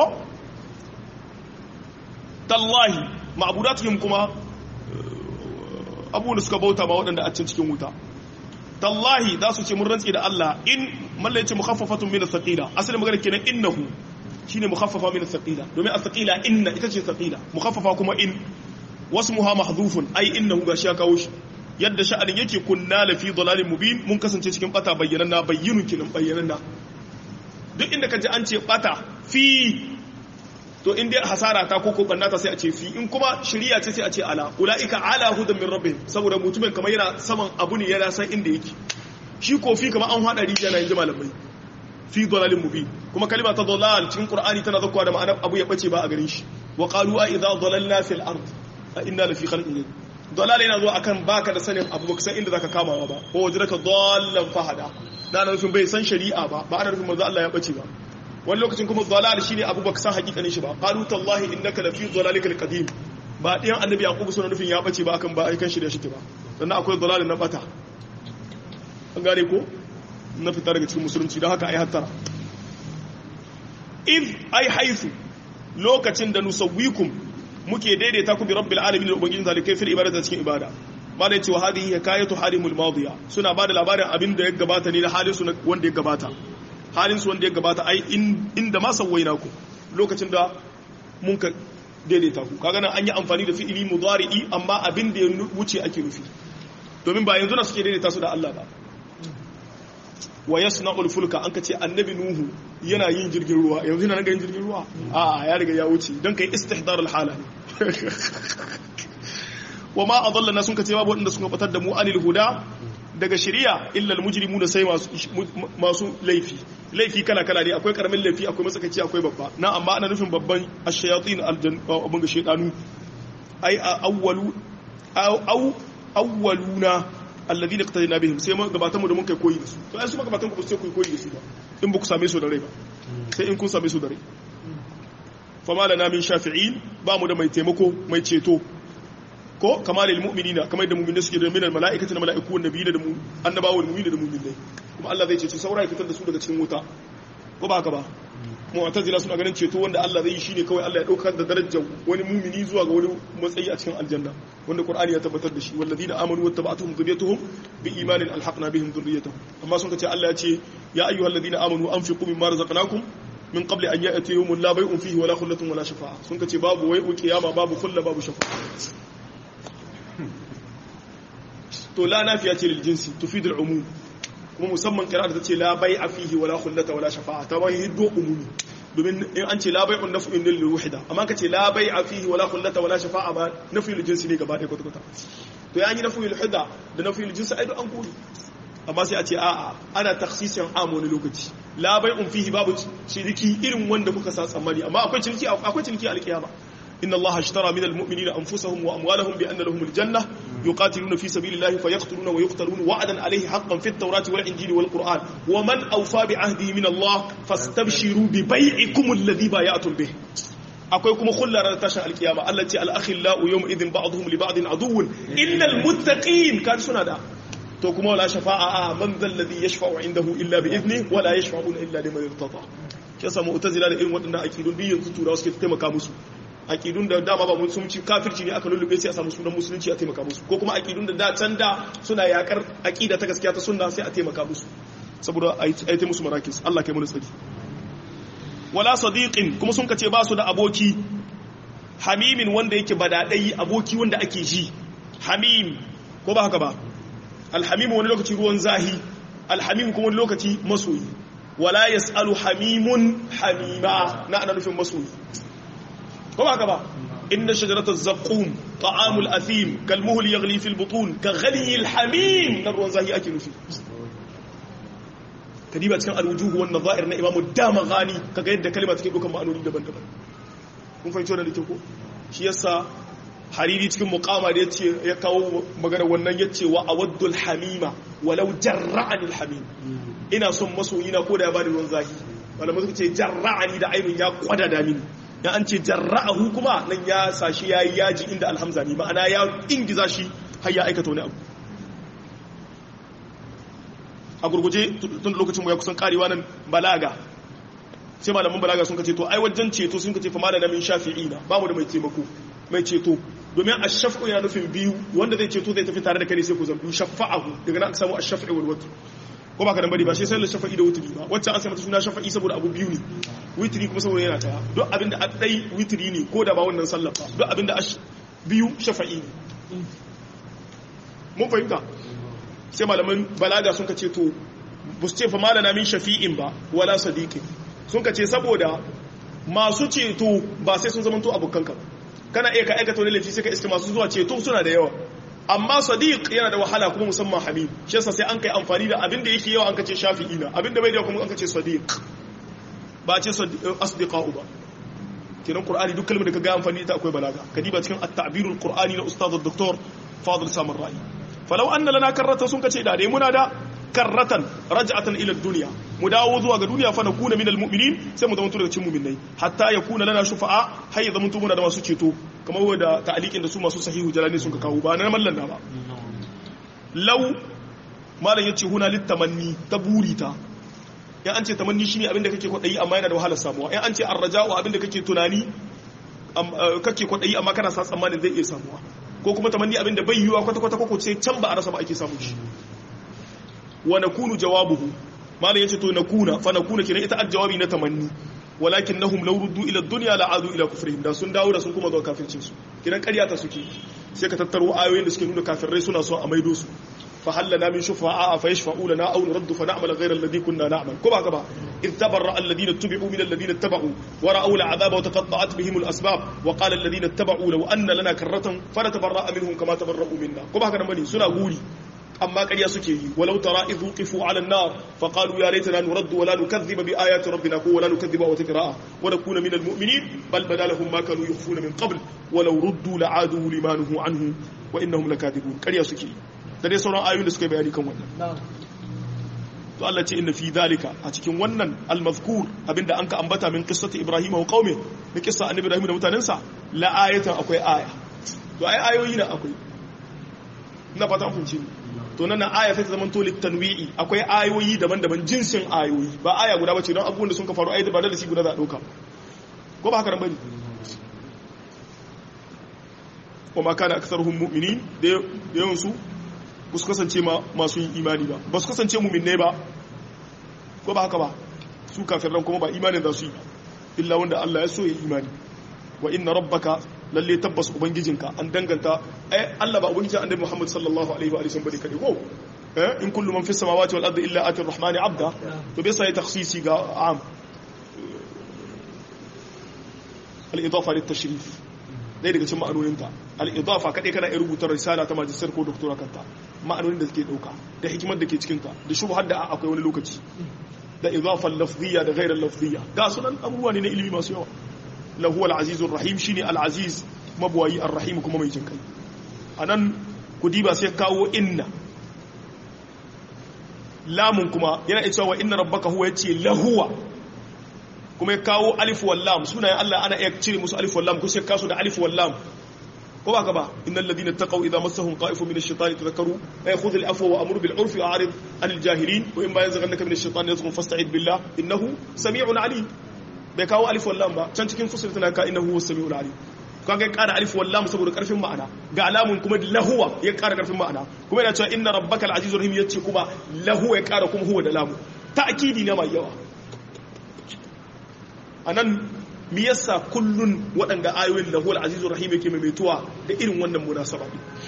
tallahi ma'budatihim kuma abubuwan da suka bauta ma waɗanda a cikin wuta tallahi za su ce mun rantsi da Allah in malla yace mukhaffafatun min ath-thaqila asalin magana kenan innahu shine mukhaffafa min ath-thaqila domin ath-thaqila inna ita ce thaqila mukhaffafa kuma in wasmuha mahdhufun ai innahu gashi ya kawo shi yadda sha'anin yake kunna la fi dalalin mubin mun kasance cikin bata bayyananna bayyinun kinan bayyananna duk inda kaje an ce bata fi to in dai hasara ta ko bannata sai a ce fi in kuma shari'a ce sai a ce ala ulaika ala hudan min rabbihim saboda mutumin kamar yana saman abu ne yana san inda yake shi ko fi kamar an hada rijiya na yanzu malamai fi dalalin mubin kuma kalima ta dalal cikin qur'ani tana zakwa da ma'anar abu ya bace ba a garin shi wa qalu a idza dalalna fil ard a inna la fi khalqin jadid dalal yana zuwa akan baka da sanin abu baka san inda zaka kamawa ba ko wajraka dallan fahada da nufin bai san shari'a ba ana nufin manzo Allah ya bace ba wani lokacin kuma dalal shine abu baka san hakikanin shi ba qalu tallahi innaka la fi dalalikal qadim ba ɗayan annabi yaqub suna nufin ya bace ba akan ba aikan shi da shi ba sannan akwai dalal na bata an gane ko na fita daga cikin musulunci don haka ai hattara if ai haifu lokacin da nusawwikum muke daidaita ku bi rabbil alamin da ubangijin zalikai fil ibadati cikin ibada malai cewa hadihi hikayatu halimul madiya suna bada labarin abin da ya gabata ne da halin su wanda ya gabata halin su wanda ya gabata ai inda ma sawaina ku lokacin da mun ka daidaita ku kaga nan an yi amfani da fi'ili mudari'i amma abin da ya wuce ake nufi domin ba yanzu na suke daidaita su da Allah ba wa yasna'ul fulka an kace annabi nuhu yana yin jirgin ruwa yanzu yana ga yin jirgin ruwa a ya riga ya wuce dan kai istihdar al hala wa ma adallana sun kace babu wanda suka batar da mu anil huda daga shari'a illa al mujrimuna sai masu laifi kala kala ne akwai karamin laifi akwai matsakaici akwai babba na amma ana nufin babban ash-shayatin abun ga shaytanu ai awwaluna alladhi iqtadina bihim sai mun gabatan mu da mun kai koyi da su to ai su gabatan ku sai ku koyi da su ba in ba ku same su da rai ba sai in kun same su da rai fama lana min shafi'in ba mu da mai taimako mai ceto ko kamalil mu'minina kamar da mu'minai suke da minal mala'ikati na mala'iku wan nabiyina da annabawa wal mu'minina da mu'minai kuma Allah zai cece saurayi fitar da su daga cikin wuta ko ba haka ba mu'tazila suna ganin ceto wanda Allah zai yi shine kawai Allah ya daukar da darajar wani mu'mini zuwa ga wani matsayi a cikin aljanna wanda Qur'ani ya tabbatar da shi walladina amanu wattaba'atuhum dhurriyyatuhum biimanin alhaqna bihim dhurriyyatuhum amma sun ce Allah ya ce ya ayyuhalladhina amanu anfiqu mimma razaqnakum min qabli an ya'ti yawmun la bay'un fihi wala khullatun wala shafa'a sun ce babu wai'u qiyama babu khulla babu shafa'a to la nafiya ce lil jinsi tufid al umum kuma musamman kira da tace la bai'a fihi wala khullata wala shafa'a ta bai hiddo umumi domin in an ce la bai'un naf'un lil wahida amma ka ce la bai'a fihi wala khullata wala shafa'a ba naf'ul jinsi ne gaba ɗaya kwata to ya yi naf'ul hida da naf'ul jinsi ai an kuri amma sai a ce a'a ana takhsisin am wani lokaci la bai'un fihi babu ciniki irin wanda muka sa tsammani amma akwai ciniki alkiyama inna allaha ashtara min almu'minina anfusahum wa amwalahum bi anna lahum aljanna yuqatiluna fi sabilillahi fayaqtuluna wa yuqtaluna wa'dan alayhi haqqan fit tawrati wal injili wal qur'an wa man awfa bi ahdihi min allah fastabshiru bi bai'ikum alladhi bay'atum bih akwai kuma khullar tashin alkiyama Allah ce al-akhillau yawma idhin ba'dhum li ba'din aduwwun innal muttaqin kan suna da to kuma wala shafa'a man dhal ladhi yashfa'u indahu illa bi idni wala yashfa'una illa liman irtada kisa mu'tazila da irin wadannan akidun bi yanzu turawa suke taimaka musu akidun da dama ba musulunci kafirci ne aka lullube sai a samu sunan musulunci a taimaka musu ko kuma akidun da can da suna yakar akida ta gaskiya ta sunna sai a taimaka musu saboda ai ta musu marakis Allah kai mu tsari wala sadiqin kuma sun kace ba su da aboki hamimin wanda yake badadai aboki wanda ake ji hamim ko ba haka ba alhamim wani lokaci ruwan zahi alhamim kuma wani lokaci masoyi wala yasalu hamimun hamima na ana nufin masoyi ko ba haka ba inna shajarata zaqqum ta'amul athim kalmuhl yaghli fil butun ka ghali al hamim na ruwan zahi ake nufi kadiba cikin al-wujuh wan nadha'ir na Imam Damaghani kaga yadda kalma take dukan ma'anoni daban-daban kun fahimci wannan dake ko shi yasa Hariri cikin muqama da yace ya kawo magana wannan yace wa awaddul hamima walau jarra'ani al-hamim ina son masoyina ko da ya bani ruwan zahi malamai suka ce jarra'ani da ainun ya kwada da mini ya an ce jarra'ahu kuma nan ya sashi yayi yaji inda alhamza ne ma'ana ya ingiza shi har ya aikata wani abu a gurguje tun lokacin mu ya kusan karewa nan balaga sai malaman balaga sun kace to ai wajen ceto sun kace fa malana min shafi'ina ba mu da mai taimako mai ceto domin ash-shaf'u yana nufin biyu wanda zai ceto zai tafi tare da kai sai ku zambu shafa'ahu daga nan aka samu ash-shaf'i wal watr ko ba ka dan bari ba sai sallar shafa'i da wutri ba wacce an sai mata suna shafa'i saboda abu biyu ne witri kuma saboda yana ta duk abinda a dai witri ne ko da ba wannan sallar ba duk abinda biyu shafa'i ne mun fahimta sai malaman balaga sun kace to bu su ce fa malana min shafi'in ba wala sadiqin sun kace saboda masu ceto ba sai sun zamanto abokanka kana iya ka aikata wani laifi sai ka iske masu zuwa ceto suna da yawa amma sadiq yana da wahala kuma musamman hamim shi yasa sai an kai amfani da abinda yake yawa an kace shafi'ina abinda bai da kuma an kace sadiq ba ce asdiqa'u ba kenan qur'ani duk kalmar da kaga amfani ita akwai balaga kadiba cikin at-ta'birul qur'ani na ustad dr fadil samar ra'i falau anna lana karratan sun kace da dai muna da karratan raj'atan ila ad-dunya mu dawo zuwa ga duniya fa nakuna minal mu'minin sai mu zama daga cikin mu'minai hatta yakuna lana shufa'a hayya zaman tu muna da masu ceto kamar wanda ta'aliqin da su masu sahihu jalani sun ka kawo ba na mallan da ba law malan yace huna litamanni taburita ya an ce tamanni shine abinda kake kwadayi amma yana da wahalar samuwa ya an ce arraja'u abinda kake tunani kake kwadayi amma kana sa tsammanin zai iya samuwa ko kuma tamanni abinda bai yiwa kwata-kwata ko ce can ba a rasa ba ake samu shi wa nakunu jawabuhu malai yace to nakuna fa nakuna kina ita aljawabi na tamanni walakinnahum law ruddu ila ad-dunya la'adu ila kufrihim da sun dawo da sun kuma zuwa kafircin su kiran ƙarya ta suke sai ka tattaro ayoyin da suke nuna kafirai suna so a maido su fa hallana min shufa'a fa yashfa'u lana aw nuraddu fa na'mal ghayra alladhi kunna na'mal ko ba ka ba id tabarra alladhina tubi'u min alladhina ittaba'u wa ra'aw al'adaba wa taqatta'at bihim al-asbab wa qala alladhina ittaba'u law anna lana karratan fanatabarra'a minhum kama tabarra'u minna ko ba ka nan bane suna guri amma ƙarya suke yi walau tara idhu qifu 'ala an-nar fa qalu ya laitana nuraddu wa la nukadhiba bi ayati rabbina wa la nukadhiba wa tikra'a wa nakuna min al-mu'minin bal badalahum ma kanu yukhfuna min qabl wa law ruddu la'adu limanuhu anhu wa innahum lakadibun ƙarya suke yi da dai sauran ayoyin da suka bayani kan wannan to Allah ce inna fi dhalika a cikin wannan al-mazkur abinda anka ambata min qissati ibrahim wa qaumi da qissa annabi ibrahim da mutanensa la ayatan akwai aya to ai ayoyi na akwai ina fata kun ci to nan aya sai ta zama to litanwi'i akwai ayoyi daban-daban jinsin ayoyi ba aya guda bace don abubuwan da sun ka faru ayi ba da shi guda za a dauka ko ba haka nan bane kuma kana aktharuhum mu'minin da yawan su ba su kasance masu yin imani ba su kasance mu'minai ba ko ba haka ba su kafiran kuma ba imanin za su yi illa wanda Allah ya so ya imani wa inna rabbaka lalle tabbas ubangijinka an danganta Allah ba ubangijin annabi Muhammad sallallahu alaihi wa sallam bane kade ko in kullu man fis samawati wal ardi illa ati ar-rahmani abda to bai sai takhsisi ga am al-idafa lit-tashrif dai daga cikin ma'anonin ta al-idafa kade kana iya rubuta risala ta majalisar ko doktora kanta ma'anonin da suke dauka da hikimar da ke cikin ta da shubhar da akwai wani lokaci da idafa lafziyya da ghairar lafziyya ga sunan abubuwa ne na ilimi masu yawa lahu al-azizur rahim shine al-aziz mabwayi ar-rahim kuma mai jinkai anan kudiba sai kawo inna lamun kuma yana cewa inna rabbaka huwa yace lahuwa kuma ya kawo alif wal lam sunayen Allah ana iya cire musu alif wal lam ko sai kaso da alif wal lam ko ba ka ba innal ladina taqaw idha massahum ta'ifun min ash-shaytani tadhakkaru ay khudh al-afwa wa amru bil 'urfi wa 'arid 'anil jahilin wa imma yanzaghannaka min ash-shaytani yazghun fasta'id billah innahu sami'un 'alim bai kawo alif wal lam ba can cikin fusilat na ka innahu was-sami'ul 'alim kaga ya kara alif wal lam saboda karfin ma'ana ga alamun kuma lahuwa ya kara karfin ma'ana kuma yana cewa inna rabbakal azizur rahim yace kuma lahu ya kara kuma huwa da lamu ta'kidi ne mai yawa anan me yasa kullun waɗanda ayoyin lahu al azizur rahim yake maimaituwa da irin wannan munasaba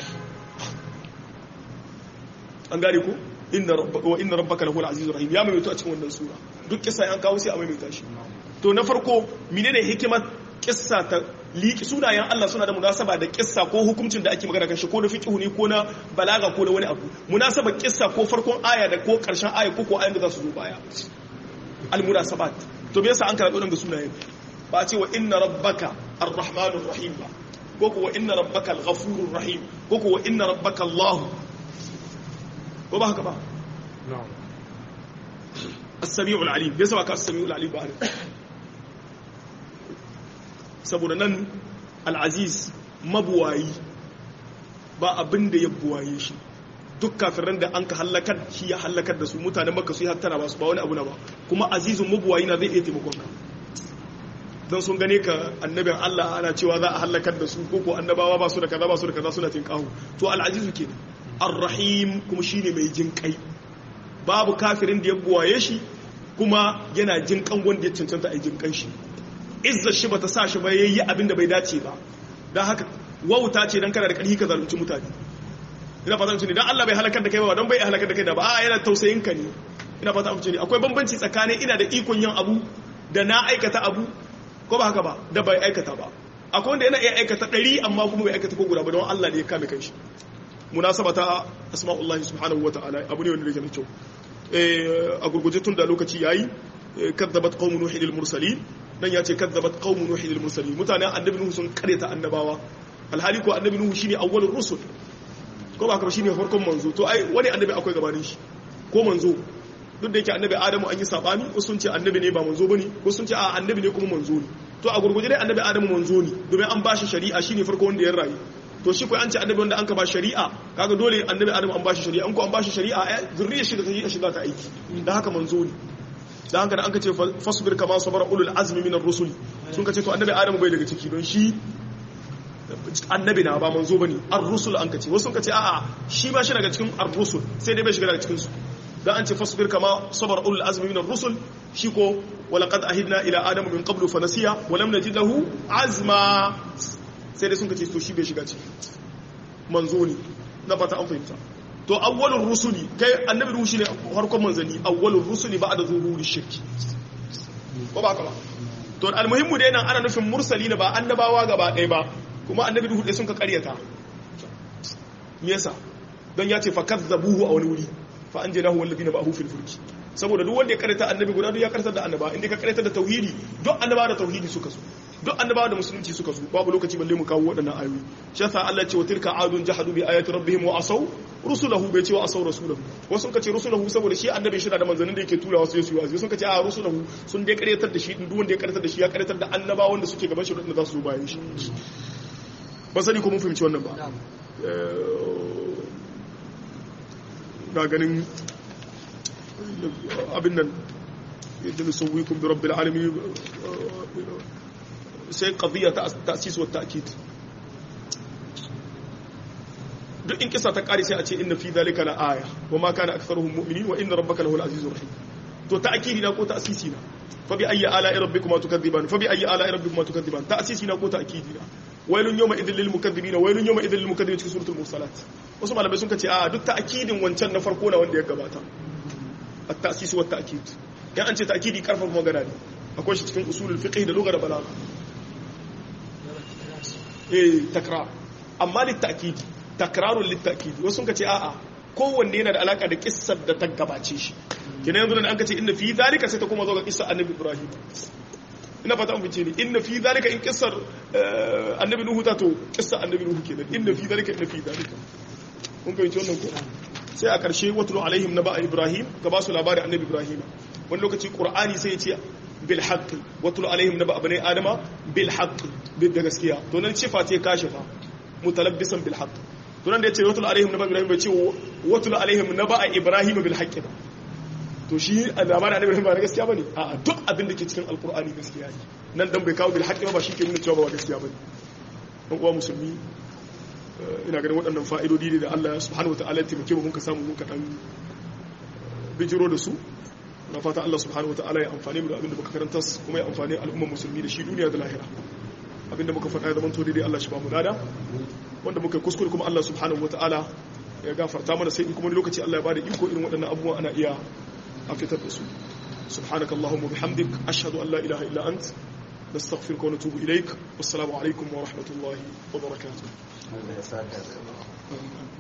an gane ko inna rabbaka lahu al azizur rahim ya maimaitu a cikin wannan sura duk kisa an kawo sai a maimaita shi to na farko menene hikimar kissa ta liki sunayen Allah suna da munasaba da kissa ko hukuncin da ake magana kan shi ko da fiqhu ne ko na balaga ko da wani abu munasaba kissa ko farkon aya da ko karshen aya ko ayoyin da za su zo baya al munasabat to me yasa an karɓi wannan sunayen ba a ce wa inna rabbaka ar-rahmanur rahim ba ko wa inna rabbaka al-ghafurur rahim ko wa inna rabbaka Allah ko ba haka ba na'am as-sami'ul alim bai saba ka as-sami'ul alim ba saboda nan al-aziz mabuwayi ba abin da ya buwaye shi duk kafiran da an ka halakar shi ya halakar da su mutanen makka su yi hattara ba su ba wani abu na ba kuma azizun mabuwayi na zai iya taimakon ka don sun gane ka annabin Allah ana cewa za a halakar da su ko annabawa ba su da kaza ba su da kaza suna tinkahu to al-azizu ke ar-rahim kuma shine mai jin kai babu kafirin da ya buwaye shi kuma yana jin kan wanda ya cancanta a jin kan shi izza shi bata sa shi ba yayi abin da bai dace ba dan haka wauta ce dan kana da ƙarfi ka zalunci mutane ina fata mutum ne dan Allah bai halakar da kai ba dan bai halakar da kai da ba a yana tausayin ka ne ina fata mutum ne akwai bambanci tsakanin ina da ikon yin abu da na aikata abu ko ba haka ba da bai aikata ba akwai wanda yana iya aikata 100 amma kuma bai aikata ko guda ba don Allah ne ya kame kanshi munasabata asma'ullahi subhanahu wata'ala abu ne wanda yake da kyau a gurguje tun da lokaci yayi kadzabat qaumun nuhi lil mursalin dan yace kadzabat qaumun nuhi lil mursalin mutanen annabi nuhu sun kareta annabawa alhali ko annabi nuhu shine awwalur rusul ko ba haka ba shine farkon manzo to ai wani annabi akwai gabanin shi ko manzo duk da yake annabi adamu an yi sabani ko sun ce annabi ne ba manzo bane ko sun ce a annabi ne kuma manzo ne to a gurguje dai annabi adamu manzo ne domin an bashi shari'a shine farko wanda ya rayu to shi ko an ce annabi wanda an ka ba shari'a kaga dole annabi adamu an bashi shari'a an ko an bashi shari'a zurriyar shi da ta shi za ta aiki dan haka manzo ne dan haka da an ka ce fasbir kama sabara ulul azmi minar rusuli sun ka ce to annabi adamu bai daga ciki don shi annabi na ba manzo bane ar-rusul an ka ce wasu sun ka ce a'a shi ba shi daga cikin ar-rusul sai dai bai shiga daga cikin su dan an ce fasbir kama sabar ulul azmi min ar-rusul shi ko walaqad ahidna ila adama min qablu fa nasiya wa lam najid lahu azma sai dai sun kace to shi bai shiga ciki manzo ne na fata an fahimta to awwalur rusuli kai annabi ruhu shine farkon manzani awwalur rusuli ba'da zuhuri shirki ko ba ka ba to almuhimmu dai nan ana nufin mursalina ba annabawa gaba ɗaya ba kuma annabi ruhu dai sun ka ƙaryata me yasa don ya ce fa kazzabuhu a wani wuri fa an jinahu walladina ba'ahu fil fulki saboda duk wanda ya karanta annabi guda duk ya karanta da annaba inda ka karanta da tauhidi duk annaba da tauhidi suka so duk annaba da musulunci suka so babu lokaci balle mu kawo wadannan ayoyi shi yasa Allah ya ce wa tilka adun jahadu bi ayati rabbihim wa asaw rusulahu bai ce wa asaw rasulahu wasu kace rusulahu saboda shi annabi shi da manzannin da yake tura wasu yasu wasu sun kace a rusulahu sun dai karyatar da shi duk wanda ya karyatar da shi ya karyatar da annaba wanda suke gaban shi da za su zo bayan shi ba sani ko mun fahimci wannan ba na ganin abin nan yadda nusawwikum bi rabbil alamin sai qadiyya ta ta'sis wa ta'kid duk in kisa ta kare sai a ce inna fi dhalika la aya wa ma kana aktharuhum mu'minin wa inna rabbaka lahul azizur rahim to ta'kidi na ko ta'sisi na fa bi ayyi ala'i rabbikuma tukadiban fa bi ayyi ala'i rabbikuma tukadiban ta'sisi na ko ta'kidi na wailun yawma idhil lil mukaththibin wailun yawma idhil lil mukaththibin cikin suratul mursalat wasu malamai sun kace a duk ta'kidin wancan na farko na wanda ya gabata at-ta'sis wa at-ta'kid ya an ce ta'kidi karfafa magana ne akwai shi cikin usulul fiqh da lugha da balagha takrar amma lit-ta'kid takrarun lit-ta'kid wasu sun kace a'a kowanne yana da alaka da kissar da ta gabace shi kina yanzu da an kace inna fi zalika sai ta kuma zo ga kissar annabi ibrahim ina fata an fice ne inna fi zalika in kissar annabi nuhu ta to kissar annabi nuhu kenan inna fi zalika inna fi zalika kun fahimci wannan ko sai a karshe watlu alaihim naba ibrahim ka ba su labarin annabi ibrahim wani lokaci qur'ani sai ya ce bil haqq watlu alaihim naba bani adama bil haqq da gaskiya to nan sifa ce kashifa mutalabbisan bil haqq to nan da yace watlu alaihim naba ibrahim bai ce watlu alaihim naba ibrahim bil haqq ba to shi labarin annabi ibrahim ba gaskiya bane a duk abin da ke cikin alqur'ani gaskiya ne nan dan bai kawo bil haqq ba shi ke nuna cewa ba gaskiya bane dan uwa musulmi ina ganin waɗannan fa'idodi ne da Allah subhanahu wataala ya taimake mu mun ka samu mun ka dan bijiro da su na fata Allah subhanahu wataala ya amfane mu da abin da muka karanta kuma ya amfane al'ummar musulmi da shi duniya da lahira abinda muka faɗa ya zama to daidai Allah shi ba mu dada wanda muka kuskure kuma Allah subhanahu wataala ya gafarta mana sai kuma lokaci Allah ya bada iko irin waɗannan abubuwa ana iya a fitar da su subhanakallahumma bihamdik ashhadu an la ilaha illa ant nastaghfiruka wa natubu ilaik. Wassalamu alaikum wa rahmatullahi wa barakatuh.